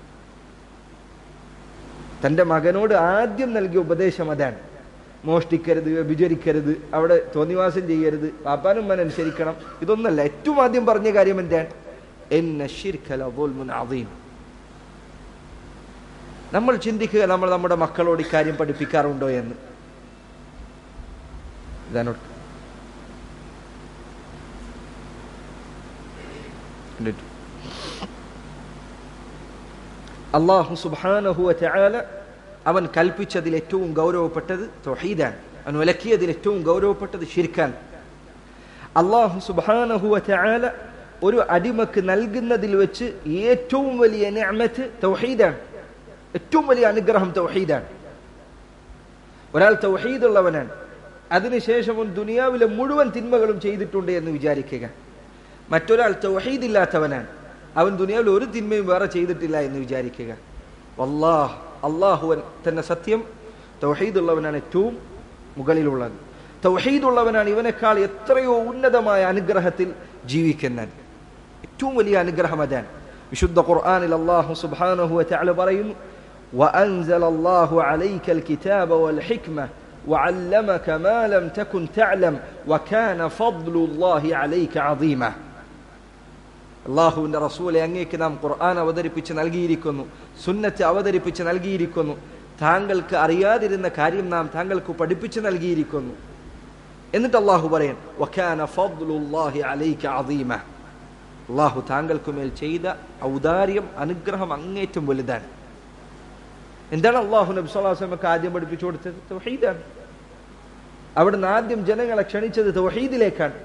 തന്റെ മകനോട് ആദ്യം നൽകിയ ഉപദേശം അതാണ്. മോഷ്ടിക്കരുത്, വ്യഭിചരിക്കരുത്, അവിടെ തോന്നിവാസം ചെയ്യരുത്, പാപ്പാനും ഉമ്മാനും അനുസരിക്കണം, ഇതൊന്നല്ല. ഏറ്റവും ആദ്യം പറഞ്ഞ കാര്യം എന്താണ്? ഇന്ന ശിർക ലദുൽമുൻ അദീം. നമ്മൾ ചിന്തിക്കുക, നമ്മൾ നമ്മുടെ മക്കളോട് ഇക്കാര്യം പഠിപ്പിക്കാറുണ്ടോ എന്ന്. ഇതാണ് അല്ലാഹു സുബ്ഹാനഹു വ തആല അവൻ കൽപ്പിച്ചതിൽ ഏറ്റവും ഗൗരവപ്പെട്ടത് തൗഹീദാണ്. അവൻ വിലക്കിയതിൽ ഏറ്റവും ഗൗരവപ്പെട്ടത് ശിർക്കാണ്. അല്ലാഹു സുബ്ഹാനഹു വ തആല ഒരു അടിമക്ക് നൽകുന്നതിൽ വെച്ച് ഏറ്റവും വലിയ നിഅമത്ത് തൗഹീദാണ്. ഏറ്റവും വലിയ അനുഗ്രഹം തൗഹീദാണ്. ഒരാൾ തൗഹീദുള്ളവനാണ്, അതിനുശേഷം ദുനിയാവിലെ മുഴുവൻ തിന്മകളും ചെയ്തിട്ടുണ്ട് എന്ന് വിചാരിക്കുക. മറ്റൊരാൾ തൗഹീദില്ലാത്തവനാണ്, അവൻ ദുനിയാവിൽ ഒരു തിന്മയും വേറെ ചെയ്തിട്ടില്ല എന്ന് വിചാരിക്കുക. വല്ലാഹ്, അല്ലാഹുവൻ തന്നെ സത്യം, തൗഹീദുള്ളവനാണ് ഏറ്റവും മുകളിലുള്ളത്. തൗഹീദുള്ളവനാണ് ഇവനേക്കാൾ എത്രയോ ഉന്നതമായ അനുഗ്രഹത്തിൽ ജീവിക്കുന്നത്. ഏറ്റവും വലിയ അനുഗ്രഹം അതാണ്. വിശുദ്ധ ഖുർആനിൽ അല്ലാഹു സുബ്ഹാനഹു വ തആല പറയുന്നു, വഅൻസലല്ലാഹു അലൈക്കൽ കിതാബ വൽ ഹിക്മ വഅല്ലമക മാ ലം തകുൻ തഅലം വകാന ഫദ്ലുല്ലാഹി അലൈക അദീമ. അല്ലാഹുവിന്റെ റസൂലെ, അങ്ങേക്ക് നാം ഖുർആൻ അവതരിപ്പിച്ച് നൽകിയിരിക്കുന്നു, സുന്നത്ത് അവതരിപ്പിച്ച് നൽകിയിരിക്കുന്നു, താങ്കൾക്ക് അറിയാതിരുന്ന കാര്യം നാം താങ്കൾക്ക് പഠിപ്പിച്ച് നൽകിയിരിക്കുന്നു. എന്നിട്ട് അല്ലാഹു പറയാൻ വകാന ഫദ്ലുല്ലാഹി അലൈക അദീമ. അല്ലാഹു താങ്കൾക്ക് മേൽ ചെയ്ത ഔദാര്യം, അനുഗ്രഹം അങ്ങേറ്റം വലുതാണ്. എന്താണ് അല്ലാഹു നബി സ്വല്ലല്ലാഹു അലൈഹി വസല്ലമക്ക് ആദ്യം പഠിപ്പിച്ചു കൊടുത്തത്? തൗഹീദാണ്. അവിടുന്ന് ആദ്യം ജനങ്ങളെ ക്ഷണിച്ചത് തൗഹീദിലേക്കാണ്.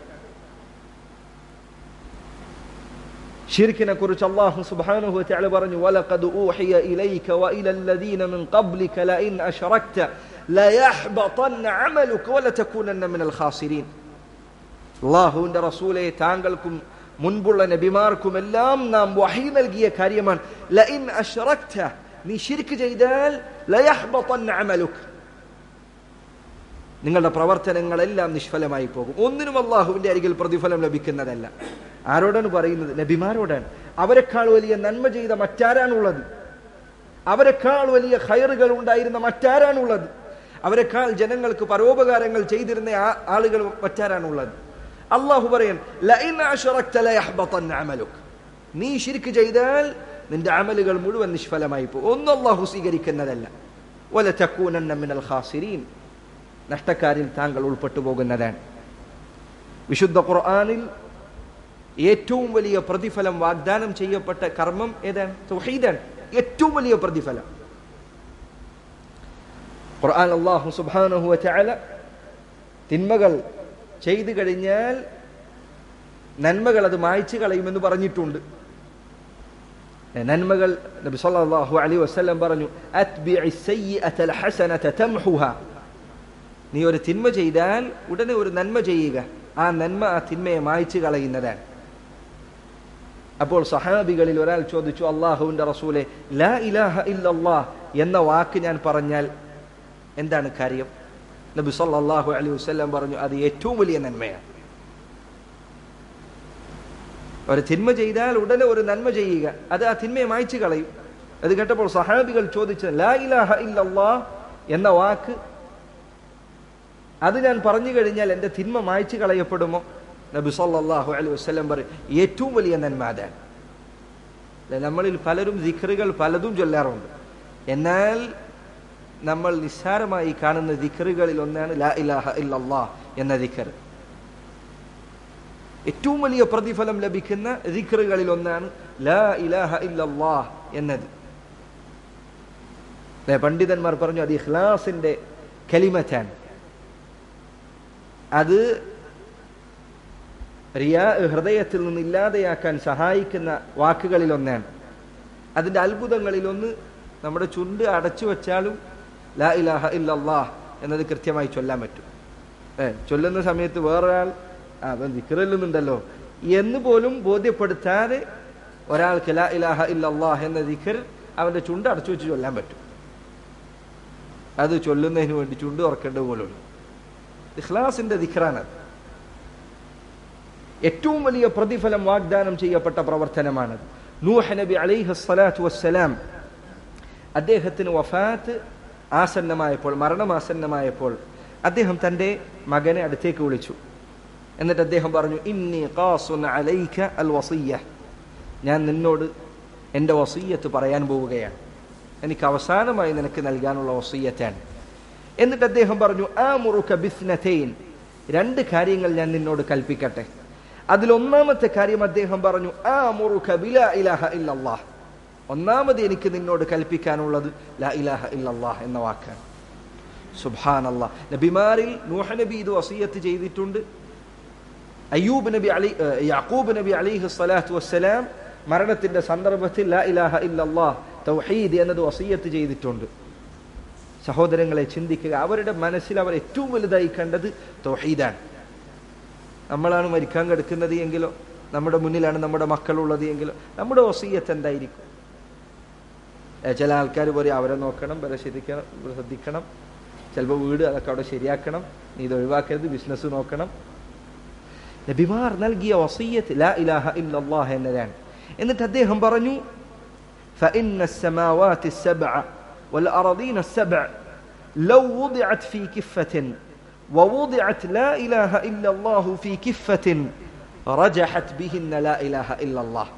ഷിർക്കിനെ കുറിച്ച് അല്ലാഹു സുബ്ഹാനഹു വ തആല പറഞ്ഞു വലഖദ് ഊഹിയ ഇലൈക വഇലല്ലദീന മിൻ ഖബ്ലിക ലഇൻ അശ്റക്ത ലയഹ്ബതന്ന അമലുക വലതകൂനന്ന മിനൽ ഖാസിരീൻ. അല്ലാഹുവിന്റെ റസൂലേ, താങ്കൾക്കും മുൻപുള്ള നബിമാർക്കും എല്ലാം നാം വഹി നൽകിയ കാര്യമാണ്. ലഇൻ അശ്റക്ത, നീ ശിർക്ക് ചെയ്താൽ ലയഹ്ബതന്ന അമലുക, നിങ്ങളുടെ പ്രവർത്തനങ്ങളെല്ലാം നിഷ്ഫലമായി പോകും. ഒന്നിനും അല്ലാഹുവിന്റെ അരികിൽ പ്രതിഫലം ലഭിക്കുന്നതല്ല. ആരോടാണ് പറയുന്നത്? നബിമാരോടാണ്. അവരെക്കാൾ വലിയ നന്മ ചെയ്ത മറ്റാരാണുള്ളത്? അവരെക്കാൾ വലിയ ഖൈറുകൾ ഉണ്ടായിരുന്ന മറ്റാരാണുള്ളത്? അവരെക്കാൾ ജനങ്ങൾക്ക് പരോപകാരങ്ങൾ ചെയ്തിരുന്ന ആളുകൾ മറ്റാരാണുള്ളത്? അല്ലാഹു പറയാൻ ലഇൻ അശ്റക്ത ലയഹ്ബതന്ന അമലുക, നീ ശിർക്ക് ചെയ്താൽ നിന്റെ അമലുകൾ മുഴുവൻ നിഷ്ഫലമായി പോകും. ഒന്നും അല്ലാഹു സ്വീകരിക്കുന്നതല്ല. വലതകൂനന്ന മിനൽ ഖാസിരീൻ, നഷ്ടക്കാരിൽ താങ്കൾ ഉൾപ്പെട്ടു പോകുന്നതാണ്. വിശുദ്ധ ഖുർആനിൽ ഏറ്റവും വലിയ പ്രതിഫലം വാഗ്ദാനം ചെയ്യപ്പെട്ട കർമ്മം ഏതാണ്? തൗഹീദാണ്. ഏറ്റവും വലിയ പ്രതിഫലം. ഖുർആൻ അല്ലാഹു സുബ്ഹാനഹു വ തആല തിന്മകൾ ചെയ്തു കഴിഞ്ഞാൽ നന്മകൾ അത് മായ്ച്ചു കളയുമെന്ന് പറഞ്ഞിട്ടുണ്ട്. നന്മകൾ നബി സല്ലല്ലാഹു അലൈഹി വസല്ലം പറഞ്ഞു അത്ബിഇ സയ്യിഅതൽ ഹസനത തംഹുഹാ, നീ ഒരു തിന്മ ചെയ്താൽ ഉടനെ ഒരു നന്മ ചെയ്യുക, ആ നന്മ ആ തിന്മയെ മായ്ച്ചു കളയുന്നതാണ്. അപ്പോൾ സഹാബികളിൽ ഒരാൾ ചോദിച്ചു, അല്ലാഹുവിന്റെ റസൂലെ, ലാ ഇലാഹ ഇല്ലല്ലാഹ് എന്ന വാക്ക് ഞാൻ പറഞ്ഞാൽ എന്താണ് കാര്യം? നബി സല്ലല്ലാഹു അലൈഹി വസല്ലം പറഞ്ഞു, അത് ഏറ്റവും വലിയ നന്മയാണ്. ഒരു തിന്മ ചെയ്താൽ ഉടനെ ഒരു നന്മ ചെയ്യുക, അത് ആ തിന്മയെ മായ്ച്ചു കളയും. അത് കേട്ടപ്പോൾ സഹാബികൾ ചോദിച്ചത്, ലാ ഇലാഹ ഇല്ലല്ലാഹ് എന്ന വാക്ക് അത് ഞാൻ പറഞ്ഞു കഴിഞ്ഞാൽ എൻ്റെ തിന്മ മായ്ച്ചു കളയപ്പെടുമോ? നബി സല്ലല്ലാഹു അലൈഹി വസല്ലം പറയും, ഏറ്റവും വലിയ നന്മ അതാണ്. നമ്മളിൽ പലരും ദിക്റുകൾ പലതും ചൊല്ലാറുണ്ട്. എന്നാൽ നമ്മൾ നിസ്സാരമായി കാണുന്ന ദിക്റുകളിൽ ഒന്നാണ് ലാ ഇലാഹ ഇല്ലല്ലാഹ് എന്ന ദിക്ർ. ഏറ്റവും വലിയ പ്രതിഫലം ലഭിക്കുന്ന ദിക്റുകളിൽ ഒന്നാണ് ലാ ഇലാഹ ഇല്ലല്ലാഹ് എന്നത്. പണ്ഡിതന്മാർ പറഞ്ഞു അത് ഇഖ്ലാസിന്റെ കലിമത്താണ്. അത് റിയാ ഹൃദയത്തിൽ നിന്ന് ഇല്ലാതെയാക്കാൻ സഹായിക്കുന്ന വാക്കുകളിൽ ഒന്നാണ്. അതിൻ്റെ അത്ഭുതങ്ങളിലൊന്ന്, നമ്മുടെ ചുണ്ട് അടച്ചു വെച്ചാലും ലാ ഇലാഹ ഇല്ലല്ലാഹ് എന്നത് കൃത്യമായി ചൊല്ലാൻ പറ്റും. ചൊല്ലുന്ന സമയത്ത് വേറൊരാൾ അവൻ ദിക്റല്ലുന്നുണ്ടല്ലോ എന്ന് പോലും ബോധ്യപ്പെടുത്താതെ ഒരാൾക്ക് ലാ ഇലാഹ ഇല്ലല്ലാഹ് എന്ന ദിക്ർ അവൻ്റെ ചുണ്ട് അടച്ചു വെച്ച് ചൊല്ലാൻ പറ്റും. അത് ചൊല്ലുന്നതിന് വേണ്ടി ചുണ്ട് തുറക്കേണ്ട പോലുള്ളൂ. ഇഖ്ലാസിന്റെ ദിക്റാണ്. ഏറ്റവും വലിയ പ്രതിഫലം വാഗ്ദാനം ചെയ്യപ്പെട്ട പ്രവർത്തനമാണ്. നൂഹ് നബി അലൈഹി സ്വലാത്തു വസ്സലാം അദ്ദേഹത്തിന് വഫാത്ത് ആസന്നമായപ്പോൾ, മരണമാസന്നമായപ്പോൾ അദ്ദേഹം തൻ്റെ മകനെ അടുത്തേക്ക് വിളിച്ചു. എന്നിട്ട് അദ്ദേഹം പറഞ്ഞു, ഇന്നി ഖാസുൻ അലൈക അൽ വസിയ്യ, ഞാൻ നിന്നോട് എൻ്റെ വസിയ്യത്ത് പറയാൻ പോവുകയാണ്. എനിക്ക് അവസാനമായി നിനക്ക് നൽകാനുള്ള വസിയ്യത്താണ്. എന്നിട്ട് അദ്ദേഹം പറഞ്ഞു, ആമുറുക ബിസ്നതൈൻ, രണ്ട് കാര്യങ്ങൾ ഞാൻ നിന്നോട് കൽപ്പിക്കട്ടെ. അതിലൊന്നാമത്തെ കാര്യം അദ്ദേഹം പറഞ്ഞു, ആമുറുക ബിലാ ഇലാഹ ഇല്ലല്ലാഹ്, ഒന്നാമത് എനിക്ക് നിന്നോട് കൽപ്പിക്കാനുള്ളത് ലാ ഇലാഹ ഇല്ലല്ലാഹ് എന്ന വാക്കാണ്. സുബ്ഹാനല്ലാഹ്. നബിമാരിൽ നൂഹ് നബി ഇത് വസിയ്യത്ത് ചെയ്തിട്ടുണ്ട്. യാക്കൂബ് നബി അലൈഹി സ്വലാത്തു വസ്സലാം മരണത്തിന്റെ സന്ദർഭത്തിൽ ലാ ഇലാഹ ഇല്ലല്ലാഹ് തൗഹീദ് എന്നത് വസിയ്യത്ത് ചെയ്തിട്ടുണ്ട്. സഹോദരങ്ങളെ ചിന്തിക്കുക, അവരുടെ മനസ്സിൽ അവർ ഏറ്റവും വലുതായി കണ്ടത് തൗഹീദാണ്. നമ്മളാണ് മരിക്കാൻ കിടക്കുന്നത് എങ്കിലോ, നമ്മുടെ മുന്നിലാണ് നമ്മുടെ മക്കളുള്ളത് എങ്കിലോ നമ്മുടെ വസിയ്യത്ത് എന്തായിരിക്കും? ചില ആൾക്കാർ പറയും അവരെ നോക്കണം, വരെ ശ്രദ്ധിക്കണം, ചിലപ്പോൾ വീട് അതൊക്കെ അവിടെ ശരിയാക്കണം, നീ ഇത് ഒഴിവാക്കരുത്, ബിസിനസ് നോക്കണം. നബിമാർ നൽകിയ വസിയ്യത്ത് ലാ ഇലാഹ ഇല്ലല്ലാഹ് എന്നതാണ്. എന്നിട്ട് അദ്ദേഹം പറഞ്ഞു, فإن السماوات السبع والأرضين السبع ലൗ വുദിഅത് ഫീ കിഫ്ഫത്തിൻ വവുദിഅത് ലാ ഇലാഹ ഇല്ലല്ലാഹു ഫീ കിഫ്ഫത്തിൻ റജഹത് ബിഹിന്ന ലാ ഇലാഹ ഇല്ലല്ലാഹ്.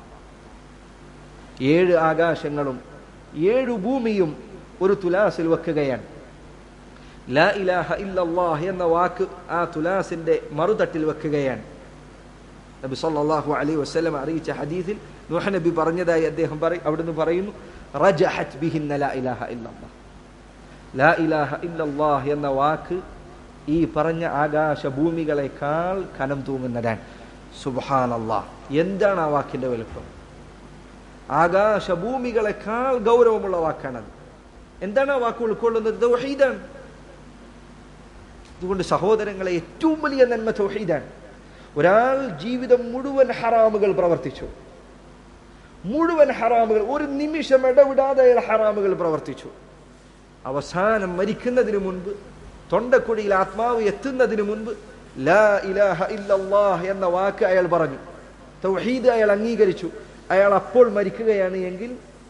7 ആകാശങ്ങളും 7 ഭൂമിയും ഒരു തുലാസിൽ വെക്കുകയാണ്. ലാ ഇലാഹ ഇല്ലല്ലാഹ് എന്ന വാക്ക് ആ തുലാസിന്റെ മറുതട്ടിൽ വെക്കുകയാണ്. നബി സല്ലല്ലാഹു അലൈഹി വസല്ലം അറിയിച്ച ഹദീസിൽ നൂഹ് നബി പറഞ്ഞതായി അദ്ദേഹം അവിടുന്ന് പറയുന്നു, റജഹത് ബിഹിന്ന ലാ ഇലാഹ ഇല്ലല്ലാഹ്. ലാ ഇലാഹ ഇല്ലല്ലാഹ് എന്ന വാക്ക് ഈ പറഞ്ഞ ആകാശ ഭൂമികളെക്കാൾ കനം തൂങ്ങുന്നതാണ്. സുബ്ഹാനല്ലാഹ്, എന്താണ് ആ വാക്കിന്റെ വലുപ്പം! ആകാശ ഭൂമികളെക്കാൾ ഗൗരവമുള്ള വാക്കാണത്. എന്താണ് ആ വാക്ക് ഉൾക്കൊള്ളുന്നത്? തൗഹീദാണ്. അതുകൊണ്ട് സഹോദരങ്ങളെ, ഏറ്റവും വലിയ നന്മ തൗഹീദാണ്. ഒരാൾ ജീവിതം മുഴുവൻ ഹറാമുകൾ പ്രവർത്തിച്ചു, മുഴുവൻ ഹറാമുകൾ, ഒരു നിമിഷം ഇടവിടാതെ അയാൾ ഹറാമുകൾ പ്രവർത്തിച്ചു. അവസാനം മരിക്കുന്നതിന് മുൻപ്, തൊണ്ടക്കുഴിയിൽ ആത്മാവ് എത്തുന്നതിന് മുൻപ് ലാ ഇലാഹ ഇല്ലല്ലാഹ് എന്ന വാക്ക് അയാൾ പറഞ്ഞു, തൗഹീദ് അയാൾ അംഗീകരിച്ചു. അയാൾ അപ്പോൾ മരിക്കുകയാണ് എങ്കിൽ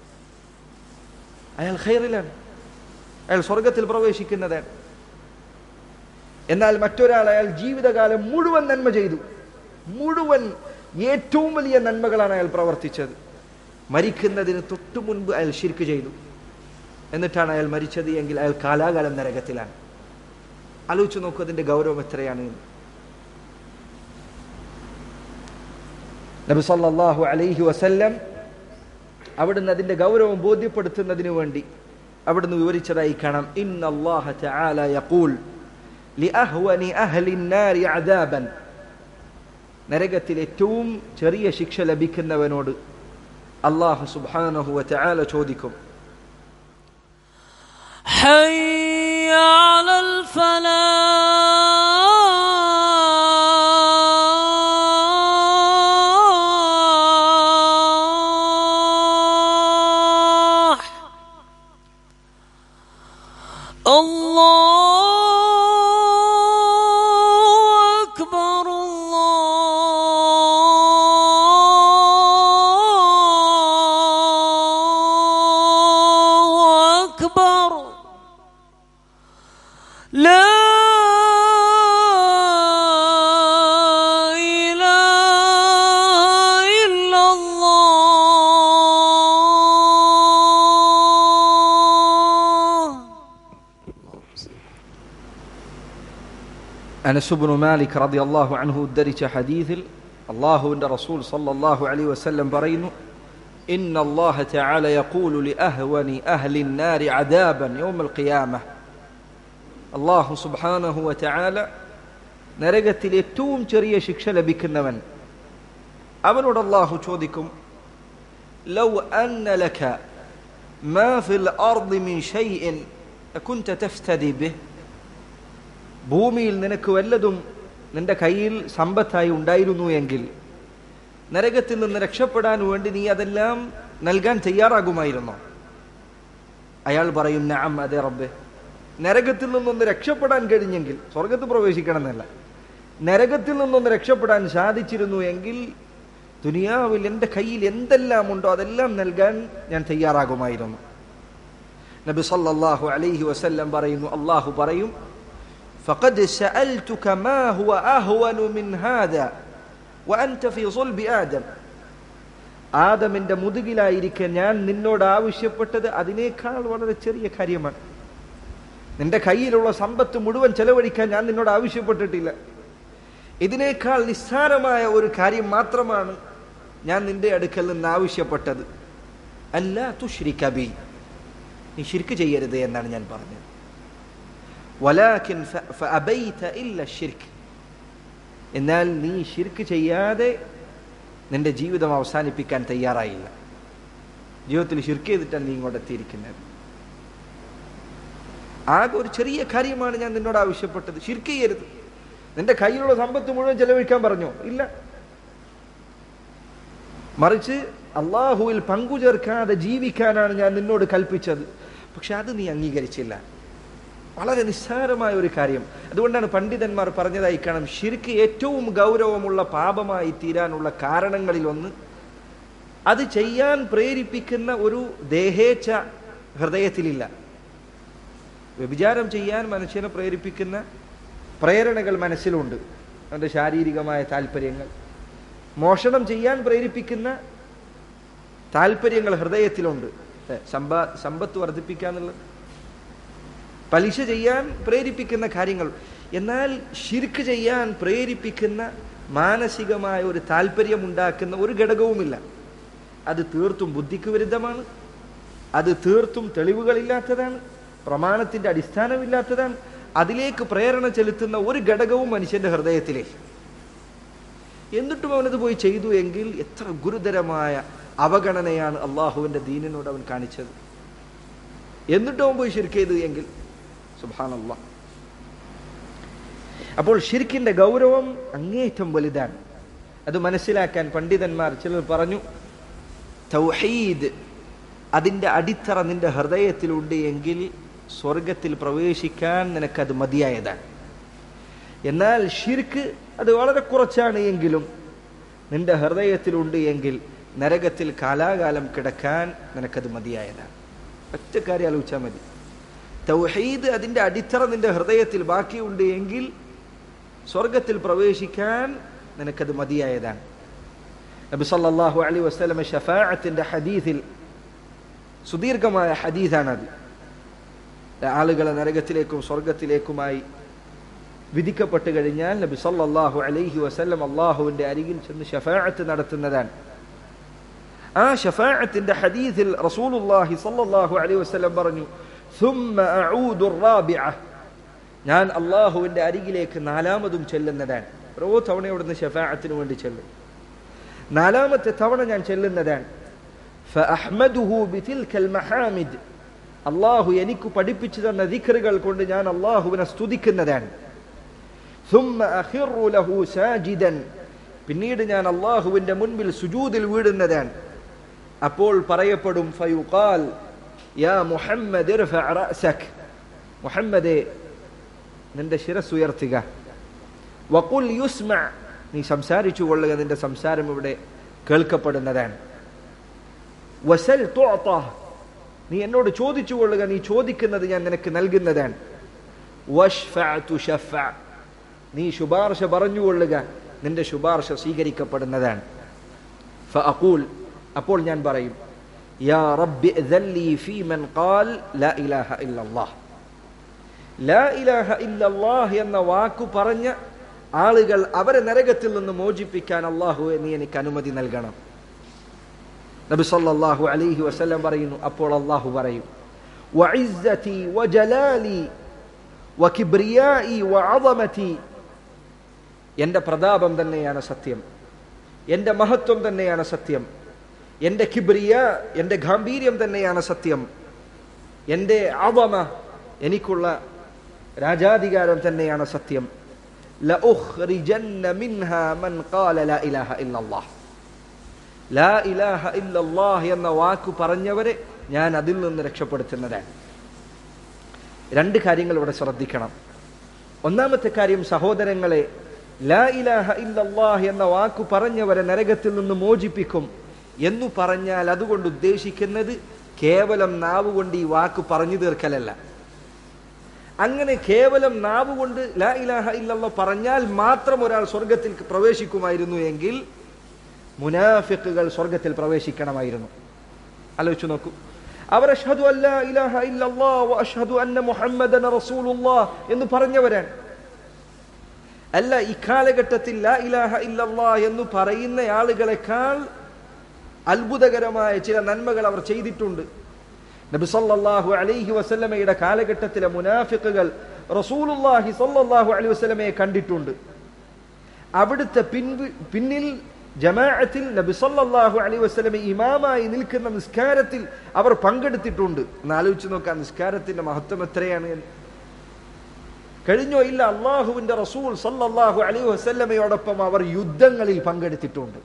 അയാൾ ഖൈറിലാണ്, അയാൾ സ്വർഗത്തിൽ പ്രവേശിക്കുന്നതാണ്. എന്നാൽ മറ്റൊരാൾ അയാൾ ജീവിതകാലം മുഴുവൻ നന്മ ചെയ്തു, മുഴുവൻ ഏറ്റവും വലിയ നന്മകളാണ് അയാൾ പ്രവർത്തിച്ചത്. മരിക്കുന്നതിന് തൊട്ടു മുൻപ് അയാൾ ശിർക്ക് ചെയ്തു, എന്നിട്ടാണ് അയാൾ മരിച്ചത് എങ്കിൽ അയാൾ കാലാകാലം നരകത്തിലാണ്. ആലോചിച്ച് നോക്കൂ അതിന്റെ ഗൗരവം എത്രയാണ്. നബി സല്ലല്ലാഹു അലൈഹി വസല്ലം അവിടുന്ന് അതിന്റെ ഗൗരവം ബോധ്യപ്പെടുത്തുന്നതിന് വേണ്ടി അവിടുന്ന് വിവരിച്ചതായി കാണാം, ഇന്നല്ലാഹ തആല യഖൂൽ ലിഅഹ്വനി അഹ്ലിൻ നാരി അദാബൻ. നരകത്തിൽ ഏറ്റവും ചെറിയ ശിക്ഷ ലഭിക്കുന്നവനോട് അല്ലാഹു സുബ്ഹാനഹു വ തആല ചോദിക്കും, ഹയ്യ അലൽ ഫലാഹ്. അനസ് ഇബ്നു മാലിക് റളിയല്ലാഹു അൻഹു ഉദ്ധരിച്ച ഹദീസിൽ അല്ലാഹുവിന്റെ റസൂൽ സല്ലല്ലാഹു അലൈഹി വസല്ലം പറയുന്നു, ഇന്നല്ലാഹ തആല യഖൂലു ലിഅഹ്വനി അഹ്ലിൻ നാരി അദാബൻ യൗമൽ ഖിയാമഹ. അല്ലാഹു സുബ്ഹാനഹു വ തആല നരകത്തിൽ ഏറ്റവും ചെറിയ ശിക്ഷ ലഭിക്കുന്നവൻ അവനോട് അല്ലാഹു ചോദിക്കും, ലൗ അന്ന ലക മാ ഫിൽ അർദി മിൻ ഷൈഇൻ അകുൻത തഫ്തദി ബിഹി. ഭൂമിയിൽ നിനക്ക് വല്ലതും നിന്റെ കയ്യിൽ സമ്പത്തായി ഉണ്ടായിരുന്നു എങ്കിൽ നരകത്തിൽ നിന്ന് രക്ഷപ്പെടാൻ വേണ്ടി നീ അതെല്ലാം നൽകാൻ തയ്യാറാകുമായിരുന്നോ? അയാൾ പറയും, നഅം, അതെ റബ്ബേ. നരകത്തിൽ നിന്നൊന്ന് രക്ഷപ്പെടാൻ കഴിഞ്ഞെങ്കിൽ, സ്വർഗത്ത് പ്രവേശിക്കണം എന്നല്ല, നരകത്തിൽ നിന്നൊന്ന് രക്ഷപ്പെടാൻ സാധിച്ചിരുന്നു എങ്കിൽ ദുനിയാവിൽ എൻ്റെ കയ്യിൽ എന്തെല്ലാം ഉണ്ടോ അതെല്ലാം നൽകാൻ ഞാൻ തയ്യാറാകുമായിരുന്നു. നബി സല്ലല്ലാഹു അലൈഹി വസല്ലം പറയുന്നു, അല്ലാഹു പറയും, فقد سألتك ما هو أهون من هذا وأنت في صلب آدم. ആദമിന്റെ മുതുകിലായിരിക്കാൻ ഞാൻ നിന്നോട് ആവശ്യപ്പെട്ടത് അതിനേക്കാൾ വളരെ ചെറിയ കാര്യമാണ്. നിന്റെ കയ്യിലുള്ള സമ്പത്ത് മുഴുവൻ ചെലവഴിക്കാൻ ഞാൻ നിന്നോട് ആവശ്യപ്പെട്ടിട്ടില്ല. ഇതിനേക്കാൾ നിസ്സാരമായ ഒരു കാര്യം മാത്രമാണ് ഞാൻ നിന്റെ അടുക്കൽ നിന്ന് ആവശ്യപ്പെട്ടത്. അല്ലാ തുശ്രിക ബി, നീ ശിർക്ക് ചെയ്യരുത് എന്നാണ് ഞാൻ പറഞ്ഞത്. വലാകിൻ ഫഅബൈത ഇല്ല ശിർക്ക്, എന്നാൽ നീ ശിർക്ക് ചെയ്യാതെ നിന്റെ ജീവിതം അവസാനിപ്പിക്കാൻ തയ്യാറായില്ല. ജീവിതത്തിൽ ശിർക്ക് ചെയ്തിട്ടാണ് നീ ഇങ്ങോട്ട് എത്തിയിരിക്കുന്നത്. ആകെ ഒരു ചെറിയ കാര്യമാണ് ഞാൻ നിന്നോട് ആവശ്യപ്പെട്ടത്, ശിർക്ക് ചെയ്യരുത്. നിന്റെ കയ്യിലുള്ള സമ്പത്ത് മുഴുവൻ ചെലവഴിക്കാൻ പറഞ്ഞോ? ഇല്ല. മറിച്ച് അള്ളാഹുവിൽ പങ്കുചേർക്കാതെ ജീവിക്കാനാണ് ഞാൻ നിന്നോട് കൽപ്പിച്ചത്. പക്ഷെ അത് നീ അംഗീകരിച്ചില്ല. വളരെ നിസ്സാരമായ ഒരു കാര്യം. അതുകൊണ്ടാണ് പണ്ഡിതന്മാർ പറഞ്ഞതായി കാണാം, ശിർക്ക് ഏറ്റവും ഗൗരവമുള്ള പാപമായി തീരാനുള്ള കാരണങ്ങളിൽ ഒന്ന് അത് ചെയ്യാൻ പ്രേരിപ്പിക്കുന്ന ഒരു ദേഹേച്ഛ ഹൃദയത്തിലില്ല. വ്യഭിചാരം ചെയ്യാൻ മനുഷ്യനെ പ്രേരിപ്പിക്കുന്ന പ്രേരണകൾ മനസ്സിലുണ്ട്, അവൻ്റെ ശാരീരികമായ താല്പര്യങ്ങൾ. മോഷണം ചെയ്യാൻ പ്രേരിപ്പിക്കുന്ന താല്പര്യങ്ങൾ ഹൃദയത്തിലുണ്ട്, സമ്പത്ത് വർദ്ധിപ്പിക്കാന്നുള്ളത്, പലിശ ചെയ്യാൻ പ്രേരിപ്പിക്കുന്ന കാര്യങ്ങൾ. എന്നാൽ ശിർക്ക് ചെയ്യാൻ പ്രേരിപ്പിക്കുന്ന മാനസികമായ ഒരു താല്പര്യമുണ്ടാക്കുന്ന ഒരു ഘടകവുമില്ല. അത് തീർത്തും ബുദ്ധിക്ക് വിരുദ്ധമാണ്, അത് തീർത്തും തെളിവുകളില്ലാത്തതാണ്, പ്രമാണത്തിൻ്റെ അടിസ്ഥാനമില്ലാത്തതാണ്. അതിലേക്ക് പ്രേരണ ചെലുത്തുന്ന ഒരു ഘടകവും മനുഷ്യന്റെ ഹൃദയത്തിലേക്ക്. എന്നിട്ടും അവനത് പോയി ചെയ്തു എങ്കിൽ എത്ര ഗുരുതരമായ അവഗണനയാണ് അള്ളാഹുവിൻ്റെ ദീനിനോട് അവൻ കാണിച്ചത്. എന്നിട്ടും അവൻ പോയി ശിർക്ക് ചെയ്തു എങ്കിൽ സുബ്ഹാനല്ലാഹ്. അപ്പോൾ ശിർക്കിന്റെ ഗൗരവം അങ്ങേയറ്റം വലുതാണ്. അത് മനസ്സിലാക്കാൻ പണ്ഡിതന്മാർ ചിലർ പറഞ്ഞു, തൗഹീദ് അതിൻ്റെ അടിത്തറ നിന്റെ ഹൃദയത്തിലുണ്ട് എങ്കിൽ സ്വർഗത്തിൽ പ്രവേശിക്കാൻ നിനക്കത് മതിയായതാണ്. എന്നാൽ ശിർക്ക് അത് വളരെ കുറച്ചാണ് എങ്കിലും നിന്റെ ഹൃദയത്തിലുണ്ട് എങ്കിൽ നരകത്തിൽ കാലാകാലം കിടക്കാൻ നിനക്കത് മതിയായതാണ്. ഒറ്റ കാര്യം ആലോചിച്ചാൽ മതി. തൗഹീദ് അതിൻ്റെ അടിത്തറ നിന്റെ ഹൃദയത്തിൽ ബാക്കിയുണ്ട് എങ്കിൽ സ്വർഗത്തിൽ പ്രവേശിക്കാൻ നിനക്കത് മതിയായതാണ്. നബി സല്ലല്ലാഹു അലൈഹി വസല്ലം ശഫാഅത്തിന്റെ ഹദീസിൽ, സുദീർഘമായ ഹദീസാണത്, ആളുകളെ നരകത്തിലേക്കും സ്വർഗത്തിലേക്കുമായി വിധിക്കപ്പെട്ട് കഴിഞ്ഞാൽ നബി സല്ലല്ലാഹു അലൈഹി വസല്ലം അള്ളാഹുവിൻ്റെ അരികിൽ ചെന്ന് ശഫാഅത്ത് നടത്തുന്നതാണ്. ആ ശഫാഅത്തിന്റെ ഹദീസിൽ റസൂലുള്ളാഹി സല്ലല്ലാഹു അലൈഹി വസല്ലം പറഞ്ഞു, ثم أعود الرابعة, ഞാൻ അള്ളാഹുവിൻ്റെ അരികിലേക്ക് നാലാമതും ചെല്ലുന്നതാണ്. ഓരോ തവണ ഇവിടുന്ന് ശഫാഅത്തിന് വേണ്ടി ചെല്ലും. നാലാമത്തെ തവണ ഞാൻ ചെല്ലുന്നതാണ്. فأحمده بتلك المحامد, അള്ളാഹു എനിക്ക് പഠിപ്പിച്ചു തന്ന ദിക്റുകൾ കൊണ്ട് ഞാൻ അള്ളാഹുവിനെ സ്തുതിക്കുന്നതാണ്. ثم أخر له ساجدا, പിന്നീട് ഞാൻ അള്ളാഹുവിൻ്റെ മുൻപിൽ സുജൂദിൽ വീഴുന്നതാണ്. അപ്പോൾ പറയപ്പെടും, ഫയുഖാൽ യാ മുഹമ്മദ് ഇർഫഅ റഅസക്, മുഹമ്മദേ നിന്റെ ശിരസ് ഉയർത്തുക. വഖുൽ യുസ്മഅ, നീ സംസാരിച്ചു കൊള്ളുക, നിന്റെ സംസാരം ഇവിടെ കേൾക്കപ്പെടുന്നതാണ്. വസൽ തുഅത, നീ എന്നോട് ചോദിച്ചു കൊള്ളുക, നീ ചോദിക്കുന്നത് ഞാൻ നിനക്ക് നൽകുന്നതാണ്. വശ്ഫഅ തുശഫഅ, നീ ശുപാർശ പറഞ്ഞുകൊള്ളുക, നിന്റെ ശുപാർശ സ്വീകരിക്കപ്പെടുന്നതാണ്. ഫഅഖൂൽ, അപ്പോൾ ഞാൻ പറയും, യാ റബ്ബി ഇദ്ഹല്ലി ഫീ മൻ ഖാൽ ലാ ഇലാഹ ഇല്ലല്ലാഹ്, ലാ ഇലാഹ ഇല്ലല്ലാഹ് എന്ന വാക്കു പറഞ്ഞ ആളുകൾ അവരെ നരകത്തിൽ നിന്ന് മോചിപ്പിക്കാൻ അല്ലാഹുവേ നീ എനിക്ക് അനുമതി നൽകണം. നബി സല്ലല്ലാഹു അലൈഹി വസല്ലം പറയുന്നു, അപ്പോൾ അല്ലാഹു പറയും, വഇസ്സതി വജലാലി വകിബ്രിയാഇ വഅദമതി, എൻ്റെ പ്രതാപം തന്നെയാണ് സത്യം, എൻ്റെ മഹത്വം തന്നെയാണ് സത്യം, എൻ്റെ കിബ്രിയ, എൻ്റെ ഗാംഭീര്യം തന്നെയാണ് സത്യം, എൻ്റെ അദമ, എനിക്കുള്ള രാജാധികാരം തന്നെയാണ് സത്യം. ലഉഖ്രിജന്ന മിൻഹാ മൻ ഖാല ലാ ഇലാഹ ഇല്ലല്ലാഹ്, ലാ ഇലാഹ ഇല്ലല്ലാഹ് എന്ന വാക്ക് പറഞ്ഞവരെ ഞാൻ അതിൽ നിന്ന് രക്ഷപ്പെടുത്തുന്നതാണ്. രണ്ട് കാര്യങ്ങൾ ഇവിടെ ശ്രദ്ധിക്കണം. ഒന്നാമത്തെ കാര്യം, സഹോദരങ്ങളെ, ലാ ഇലാഹ ഇല്ലല്ലാഹ് എന്ന വാക്ക് പറഞ്ഞവരെ നരകത്തിൽ നിന്ന് മോചിപ്പിക്കും എന്നു പറഞ്ഞാൽ അതുകൊണ്ട് ഉദ്ദേശിക്കുന്നത് കേവലം നാവുകൊണ്ട് ഈ വാക്ക് പറഞ്ഞു തീർക്കലല്ല. അങ്ങനെ കേവലം നാവുകൊണ്ട് ലാ ഇലാഹ ഇല്ലല്ലാഹ് പറഞ്ഞാൽ മാത്രം ഒരാൾ സ്വർഗത്തിൽ പ്രവേശിക്കുമായിരുന്നു എങ്കിൽ മുനാഫിഖുകൾ സ്വർഗത്തിൽ പ്രവേശിക്കണമായിരുന്നു. ആലോചിച്ചു നോക്കൂ, അവർ അഷ്ഹദു അല്ലാ ഇലാഹ ഇല്ലല്ലാഹ് വ അഷ്ഹദു അന്ന മുഹമ്മദൻ റസൂലുള്ളാഹ് എന്ന് പറഞ്ഞവരാണ്. അല്ല, ഈ കാലഘട്ടത്തിൽ ലാ ഇലാഹ ഇല്ലല്ലാഹ് എന്ന് പറയുന്ന ആളുകളെക്കാൾ അത്ഭുതകരമായ ചില നന്മകൾ അവർ ചെയ്തിട്ടുണ്ട്. നബി സല്ലല്ലാഹു അലൈഹി വസല്ലമയുടെ കാലഘട്ടത്തിലെ മുനാഫിഖുകൾ റസൂലുള്ളാഹി സല്ലല്ലാഹു അലൈഹി വസല്ലമയെ കണ്ടിട്ടുണ്ട്. അവിടുത്തെ പിന്നിൽ ജമാഅത്തിൽ നബി സല്ലല്ലാഹു അലൈഹി വസല്ലമ ഇമാമായി നിൽക്കുന്ന നിസ്കാരത്തിൽ അവർ പങ്കെടുത്തിട്ടുണ്ട്. എന്ന് ആലോചിച്ച് നോക്കാം, നിസ്കാരത്തിന്റെ മഹത്വം എത്രയാണ് എന്ന്. കഴിഞ്ഞോ ഇല്ല, അള്ളാഹുവിന്റെ റസൂൽ സല്ലല്ലാഹു അലൈഹി വസല്ലമയോടൊപ്പം അവർ യുദ്ധങ്ങളിൽ പങ്കെടുത്തിട്ടുണ്ട്.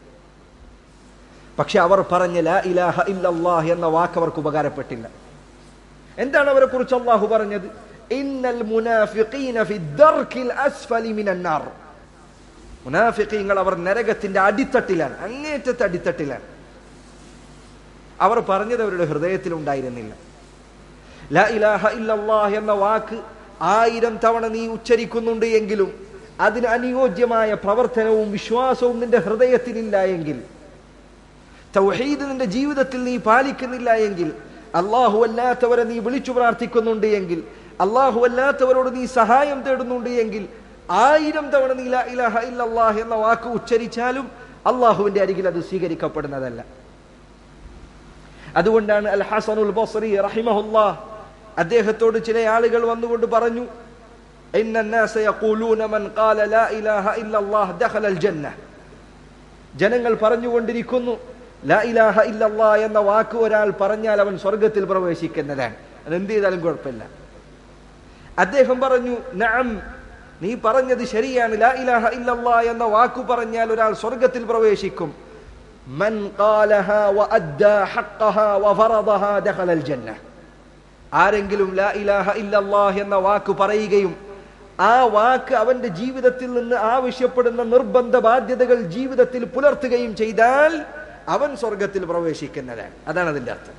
പക്ഷെ അവർ പറഞ്ഞ ലാ ഇലാഹ ഇല്ലല്ലാഹ് എന്ന വാക്ക് അവർക്ക് ഉപകാരപ്പെട്ടില്ല. എന്താണ് അവരെ കുറിച്ച് അള്ളാഹു പറഞ്ഞത്? ഇന്നൽ മുനാഫിഖീന ഫി ദർകിൽ അസ്ഫലി മിനൻ നാർ, മുനാഫിഖീങ്ങൾ അവർ നരകത്തിന്റെ അടിത്തട്ടിലാണ്, അങ്ങേറ്റത്തെ അടിത്തട്ടിലാണ്. അവർ പറഞ്ഞത് അവരുടെ ഹൃദയത്തിൽ ഉണ്ടായിരുന്നില്ല. ലാ ഇലാഹ ഇല്ലല്ലാഹ് എന്ന വാക്ക് 1000 തവണ നീ ഉച്ചരിക്കുന്നുണ്ട് എങ്കിലും അതിന് അനുയോജ്യമായ പ്രവർത്തനവും വിശ്വാസവും നിന്റെ ഹൃദയത്തിലില്ല എങ്കിൽ, തൗഹീദ് നിന്റെ ജീവിതത്തിൽ നീ പാലിക്കുന്നില്ല എങ്കിൽ, അല്ലാഹു അല്ലാത്തവരെ നീ വിളിച്ചു പ്രാർത്ഥിക്കുന്നുണ്ട് എങ്കിൽ, അല്ലാഹു അല്ലാത്തവരോട് നീ സഹായം തേടുന്നുണ്ട് എങ്കിൽ, 1000 തവണ നീ ലാ ഇലാഹ ഇല്ലല്ലാഹ് എന്ന വാക്ക് ഉച്ചരിച്ചാലും അല്ലാഹുവിന്റെ അരികിൽ അത് സ്വീകരിക്കപ്പെടുന്നതല്ല. അതുകൊണ്ടാണ് അൽ ഹസനുൽ ബസ്രി റഹിമഹുല്ലാഹ് അദ്ദേഹത്തോട് ചില ആളുകൾ വന്നുകൊണ്ട് പറഞ്ഞു, ഇന്നന്നാസ യഖൂലൂന മൻ ഖാല ലാ ഇലാഹ ഇല്ലല്ലാഹ് ദഖലൽ ജന്ന. ജനങ്ങൾ പറഞ്ഞുകൊണ്ടിരിക്കുന്നു, ലാ ഇലാഹ ഇല്ലല്ലാഹ് എന്ന വാക്ക് ഒരാൾ പറഞ്ഞാൽ അവൻ സ്വർഗത്തിൽ പ്രവേശിക്കുന്നതാണ്, അതെന്ത് ചെയ്താലും കുഴപ്പമില്ല. അദ്ദേഹം പറഞ്ഞു, നഅം, നീ പറഞ്ഞത് ശരിയാണ്, ലാ ഇലാഹ ഇല്ലല്ലാഹ് എന്ന വാക്ക് പറഞ്ഞാൽ ഒരാൾ സ്വർഗത്തിൽ പ്രവേശിക്കും. മൻ ഖാലഹാ വഅദ്ദാ ഹഖ്ഖഹാ വഫറദഹാ ദഖലൽ ജന്ന. ആരെങ്കിലും ലാ ഇലാഹ ഇല്ലല്ലാഹ് എന്ന വാക്ക് പറയുകയും ആ വാക്ക് അവന്റെ ജീവിതത്തിൽ നിന്ന് ആവശ്യപ്പെടുന്ന നിർബന്ധ ബാധ്യതകൾ ജീവിതത്തിൽ പുലർത്തുകയും ചെയ്താൽ അവൻ സ്വർഗത്തിൽ പ്രവേശിക്കുന്നതാണ്. അതാണ് അതിന്റെ അർത്ഥം.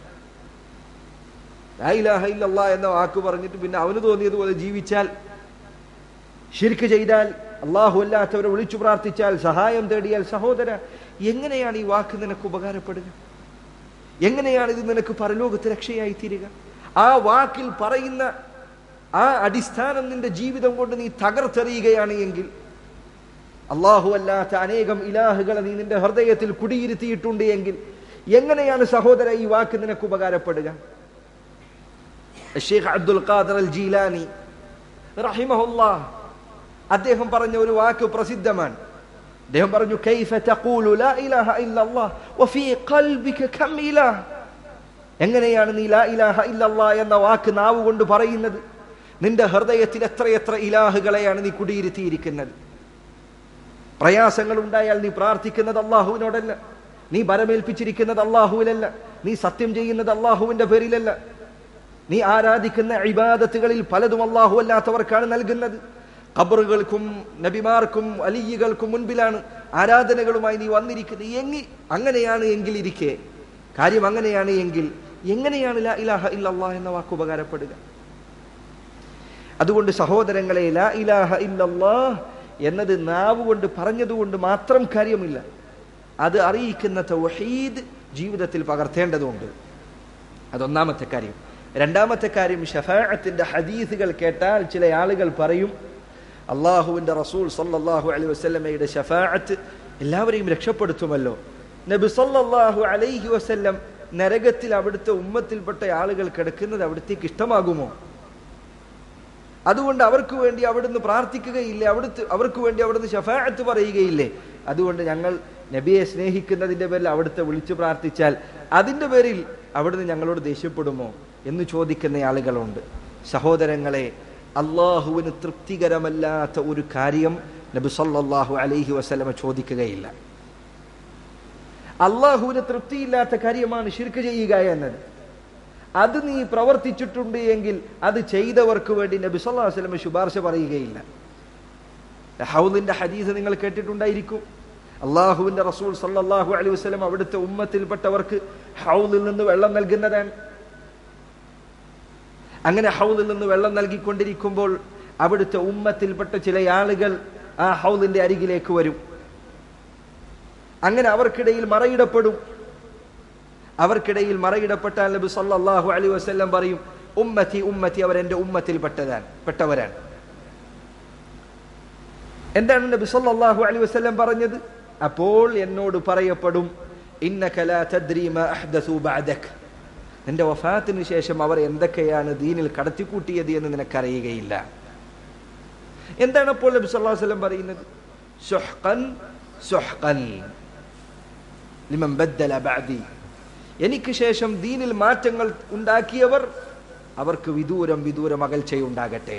ലാ ഇലാഹ ഇല്ലല്ലാഹ് എന്ന വാക്ക് പറഞ്ഞിട്ട് പിന്നെ അവന് തോന്നിയതുപോലെ ജീവിച്ചാൽ, ശിർക്ക് ചെയ്താൽ, അല്ലാഹു അല്ലാത്തവരെ വിളിച്ചു പ്രാർത്ഥിച്ചാൽ, സഹായം തേടിയാൽ, സഹോദര, എങ്ങനെയാണ് ഈ വാക്ക് നിനക്ക് ഉപകാരപ്പെടുക? എങ്ങനെയാണ് ഇത് നിനക്ക് പരലോകത്ത് രക്ഷയായി തീരുക? ആ വാക്കിൽ പറയുന്ന ആ അടിസ്ഥാനം നിന്റെ ജീവിതം കൊണ്ട് നീ തകർത്തെറിയുകയാണ് എങ്കിൽ, അല്ലാഹു അല്ലാത്ത അനേകം ഇലാഹുകളെ നീ നിന്റെ ഹൃദയത്തിൽ കുടിയിരുത്തിയിട്ടുണ്ട് എങ്കിൽ, എങ്ങനെയാണ് സഹോദര ഈ വാക്ക് നിനക്ക് ഉപകാരപ്പെടുക? Sheikh Abdul Qadir al Jilani റഹിമഹുല്ലാഹ് അദ്ദേഹം പറഞ്ഞ ഒരു വാക്ക് പ്രസിദ്ധമാണ്. അദ്ദേഹം പറഞ്ഞു, കൈഫ തഖൂലു ലാ ഇലാഹ ഇല്ലല്ലാഹ് വഫീ ഖൽബിക കം ഇലാഹ്. എങ്ങനെയാണ് നീ ലാ ഇലാഹ ഇല്ലല്ലാഹ് എന്ന വാക്ക് നാവ് കൊണ്ട് പറയുന്നത്? നിന്റെ ഹൃദയത്തിൽ എത്രയെത്ര ഇലാഹുകളെയാണ് നീ കുടിയിരുത്തിയിരിക്കുന്നത്. പ്രയാസങ്ങൾ ഉണ്ടായാൽ നീ പ്രാർത്ഥിക്കുന്നത് അല്ലാഹുവിനോടല്ല, നീ ബരമേൽപ്പിച്ചിരിക്കുന്നത് അല്ലാഹുവിലല്ല, നീ സത്യം ചെയ്യുന്നത് അല്ലാഹുവിന്റെ പേരിലല്ല, നീ ആരാധിക്കുന്ന ഇബാദത്തുകളിൽ പലതും അല്ലാഹു അല്ലാത്തവർക്കാണ് നൽകുന്നത്. ഖബറുകൾക്കും നബിമാർക്കും അലിയ്യകൾക്കും മുൻപിലാണ് ആരാധനകളുമായി നീ വന്നിരിക്കുന്നത്. അങ്ങനെയാണ് എങ്കിൽ ഇരിക്കെ, കാര്യം അങ്ങനെയാണ് എങ്കിൽ എങ്ങനെയാണ് ലാ ഇലാഹ ഇല്ലല്ലാഹ് എന്ന വാക്ക് ഉപകാരപ്പെടുക? അതുകൊണ്ട് സഹോദരങ്ങളെ, ലാ ഇലാഹ ഇല്ലല്ലാഹ് എന്നത് നാവ് കൊണ്ട് പറഞ്ഞതുകൊണ്ട് മാത്രം കാര്യമില്ല, അത് അറിയിക്കുന്ന തൗഹീദ് ജീവിതത്തിൽ പകർത്തേണ്ടതുണ്ട്. അതൊന്നാമത്തെ കാര്യം. രണ്ടാമത്തെ കാര്യം, ശഫാഅത്തിന്റെ ഹദീസുകൾ കേട്ടാൽ ചില ആളുകൾ പറയും, അല്ലാഹുവിന്റെ റസൂൽ സല്ലല്ലാഹു അലൈഹി വസല്ലമയുടെ ശഫാഅത്ത് എല്ലാവരെയും രക്ഷപ്പെടുത്തുമല്ലോ. നബി സല്ലല്ലാഹു അലൈഹി വസല്ലം നരകത്തിൽ അവിടുത്തെ ഉമ്മത്തിൽപ്പെട്ട ആളുകൾ കിടക്കുന്നത് അവിടത്തേക്ക് ഇഷ്ടമാകുമോ? അതുകൊണ്ട് അവർക്ക് വേണ്ടി അവിടുന്ന് പ്രാർത്ഥിക്കുകയില്ലേ? അവർക്ക് വേണ്ടി അവിടുന്ന് ശഫാഅത്ത് പറയുകയില്ലേ? അതുകൊണ്ട് ഞങ്ങൾ നബിയെ സ്നേഹിക്കുന്നതിന്റെ പേരിൽ അവിടുത്തെ വിളിച്ചു പ്രാർത്ഥിച്ചാൽ അതിന്റെ പേരിൽ അവിടുന്ന് ഞങ്ങളോട് ദേഷ്യപ്പെടുമോ എന്ന് ചോദിക്കുന്ന ആളുകളുണ്ട്. സഹോദരങ്ങളെ, അള്ളാഹുവിന് തൃപ്തികരമല്ലാത്ത ഒരു കാര്യം നബി സല്ലല്ലാഹു അലൈഹി വസല്ലമ ചോദിക്കുകയില്ല. അള്ളാഹുവിന് തൃപ്തിയില്ലാത്ത കാര്യമാണ് ശിർക്ക് ചെയ്യുക എന്നത്. അത് നീ പ്രവർത്തിച്ചിട്ടുണ്ട് എങ്കിൽ അത് ചെയ്തവർക്ക് വേണ്ടി നബി സല്ലല്ലാഹു അലൈഹി വസല്ലമ ശുപാർശ പറയുകയില്ല. ഹൗദിന്റെ ഹദീസ് നിങ്ങൾ കേട്ടിട്ടുണ്ടായിരിക്കും. അള്ളാഹുവിന്റെ റസൂൽ സല്ലല്ലാഹു അലൈഹി വസല്ലം അവിടുത്തെ ഉമ്മത്തിൽപ്പെട്ടവർക്ക് ഹൗദിൽ നിന്ന് വെള്ളം നൽകുന്നതാണ്. അങ്ങനെ ഹൗദിൽ നിന്ന് വെള്ളം നൽകിക്കൊണ്ടിരിക്കുമ്പോൾ അവിടുത്തെ ഉമ്മത്തിൽപ്പെട്ട ചില ആളുകൾ ആ ഹൗദിന്റെ അരികിലേക്ക് വരും. അങ്ങനെ അവർക്കിടയിൽ മറയിടപ്പെടും. അവർക്കിടയിൽ മറയിടപ്പെട്ടാൽ നബി സല്ലല്ലാഹു അലൈഹി വസല്ലം പറയും, ഉമ്മത്തി ഉമ്മത്തി, അവരെന്റെ ഉമ്മത്തിൽപ്പെട്ടവരാണ്. എന്താണ് നബി സല്ലല്ലാഹു അലൈഹി വസല്ലം പറഞ്ഞത്? അപ്പോൾ എന്നോട് പറയപ്പെടും, ഇന്നക ലാ തദ്രി മാ അഹ്ദസു ബഅദക, നിന്റെ വഫാത്തിന് ശേഷം അവർ എന്തൊക്കെയാണ് ദീനിൽ കടത്തിക്കൂട്ടിയത് എന്ന് നിനക്കറിയുകയില്ല. എന്താണ് അപ്പോൾ നബി സല്ലല്ലാഹു അലൈഹി വസല്ലം പറയുന്നത്? സുഹ്ഖൻ സുഹ്ഖൻ ലിമൻ ബദ്ദല ബഅദി, എനിക്ക് ശേഷം ദീനിൽ മാറ്റങ്ങൾ ഉണ്ടാക്കിയവർ അവർക്ക് വിദൂരം വിദൂരം അകൽച്ചയുണ്ടാകട്ടെ.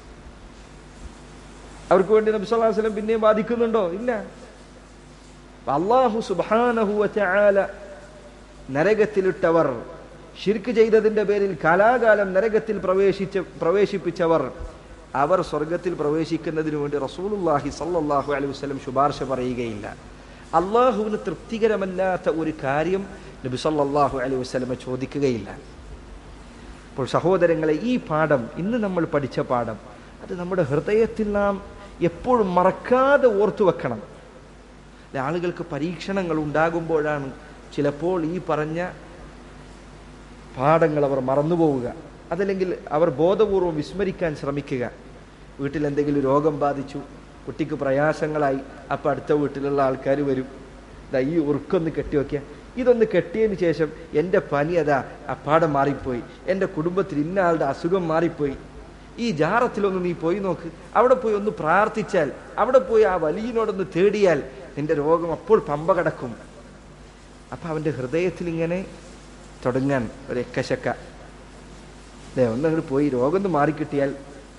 അവർക്ക് വേണ്ടി നബി സല്ലല്ലാഹു അലൈഹി വസല്ലം പിന്നെയും ബാധിക്കുന്നുണ്ടോ? ഇല്ല. അല്ലാഹു സുബ്ഹാനഹു വ തആല നരകത്തിലിട്ടവർ, ശിർക്ക് ചെയ്തതിന്റെ പേരിൽ കാലാകാലം നരകത്തിൽ പ്രവേശിപ്പിച്ചവർ, അവർ സ്വർഗത്തിൽ പ്രവേശിക്കുന്നതിന് വേണ്ടി റസൂലുള്ളാഹി സല്ലല്ലാഹു അലൈഹി വസല്ലം ശുപാർശ പറയുകയില്ല. അള്ളാഹുവിന് തൃപ്തികരമല്ലാത്ത ഒരു കാര്യം നബി സല്ലല്ലാഹു അലൈഹി വസല്ലം ചോദിക്കുകയില്ല. അപ്പോൾ സഹോദരങ്ങളെ, ഈ പാഠം, ഇന്ന് നമ്മൾ പഠിച്ച പാഠം, അത് നമ്മുടെ ഹൃദയത്തിൽ നാം എപ്പോഴും മറക്കാതെ ഓർത്തു വെക്കണം. ആളുകൾക്ക് പരീക്ഷണങ്ങൾ ഉണ്ടാകുമ്പോഴാണ് ചിലപ്പോൾ ഈ പറഞ്ഞ പാഠങ്ങൾ അവർ മറന്നുപോവുക, അതല്ലെങ്കിൽ അവർ ബോധപൂർവം വിസ്മരിക്കാൻ ശ്രമിക്കുക. വീട്ടിൽ എന്തെങ്കിലും രോഗം ബാധിച്ചു, കുട്ടിക്ക് പ്രയാസങ്ങളായി, അപ്പം അടുത്ത വീട്ടിലുള്ള ആൾക്കാർ വരും, ഈ ഉറുക്കൊന്ന് കെട്ടിവെക്കുക, ഇതൊന്ന് കെട്ടിയതിന് ശേഷം എൻ്റെ പനി അതാ അപ്പാടെ മാറിപ്പോയി, എൻ്റെ കുടുംബത്തിൽ ഇന്ന ആളുടെ അസുഖം മാറിപ്പോയി, ഈ ജാറത്തിലൊന്ന് നീ പോയി നോക്ക്, അവിടെ പോയി ഒന്ന് പ്രാർത്ഥിച്ചാൽ, അവിടെ പോയി ആ വലിയനോടൊന്ന് തേടിയാൽ നിന്റെ രോഗം അപ്പോൾ പമ്പ കടക്കും. അപ്പം അവൻ്റെ ഹൃദയത്തിൽ ഇങ്ങനെ തുടങ്ങാൻ ഒരു എക്കശക്ക, ഒന്നങ്ങോട്ട് പോയി രോഗം ഒന്ന് മാറിക്കിട്ടിയാൽ.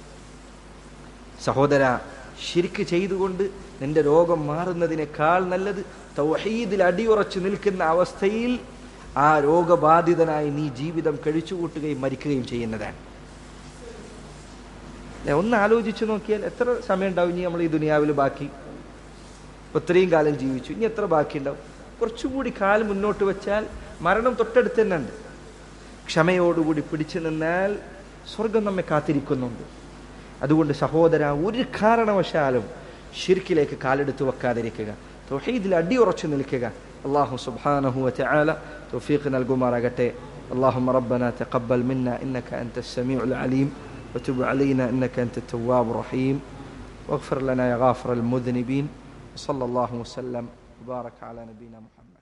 സഹോദര, ശിർക്ക് ചെയ്തുകൊണ്ട് നിന്റെ രോഗം മാറുന്നതിനേക്കാൾ നല്ലത് തൗഹീദിൽ അടിയുറച്ചു നിൽക്കുന്ന അവസ്ഥയിൽ ആ രോഗബാധിതനായി നീ ജീവിതം കഴിച്ചുകൂട്ടുകയും മരിക്കുകയും ചെയ്യുന്നതാണ്. ഒന്ന് ആലോചിച്ചു നോക്കിയാൽ എത്ര സമയം ഉണ്ടാവും ഇനി നമ്മൾ ഈ ദുനിയാവിൽ ബാക്കി? ഇത്രയും കാലം ജീവിച്ചു, ഇനി എത്ര ബാക്കിയുണ്ടാവും? കുറച്ചുകൂടി കാലം മുന്നോട്ട് വെച്ചാൽ മരണം തൊട്ടടുത്ത് തന്നെ ഉണ്ട്. ക്ഷമയോടുകൂടി പിടിച്ചു നിന്നാൽ സ്വർഗം നമ്മെ കാത്തിരിക്കുന്നുണ്ട്. അതുകൊണ്ട് സഹോദര, ഒരു കാരണവശാലും ശിർക്കിലേക്ക് കാലെടുത്ത് വെക്കാതിരിക്കുക, തൗഹീദിൽ അടിയുറച്ചു നിൽക്കുക. അല്ലാഹു സുബ്ഹാനഹു വ തആല തൗഫീഖ് നൽകുമാറാകട്ടെ. اللهم ربنا تقبل منا إنك أنت السميع العليم وتب علينا إنك أنت التواب الرحيم واغفر لنا يا غافر المذنبين. صلى الله وسلم وبارك على نبينا محمد.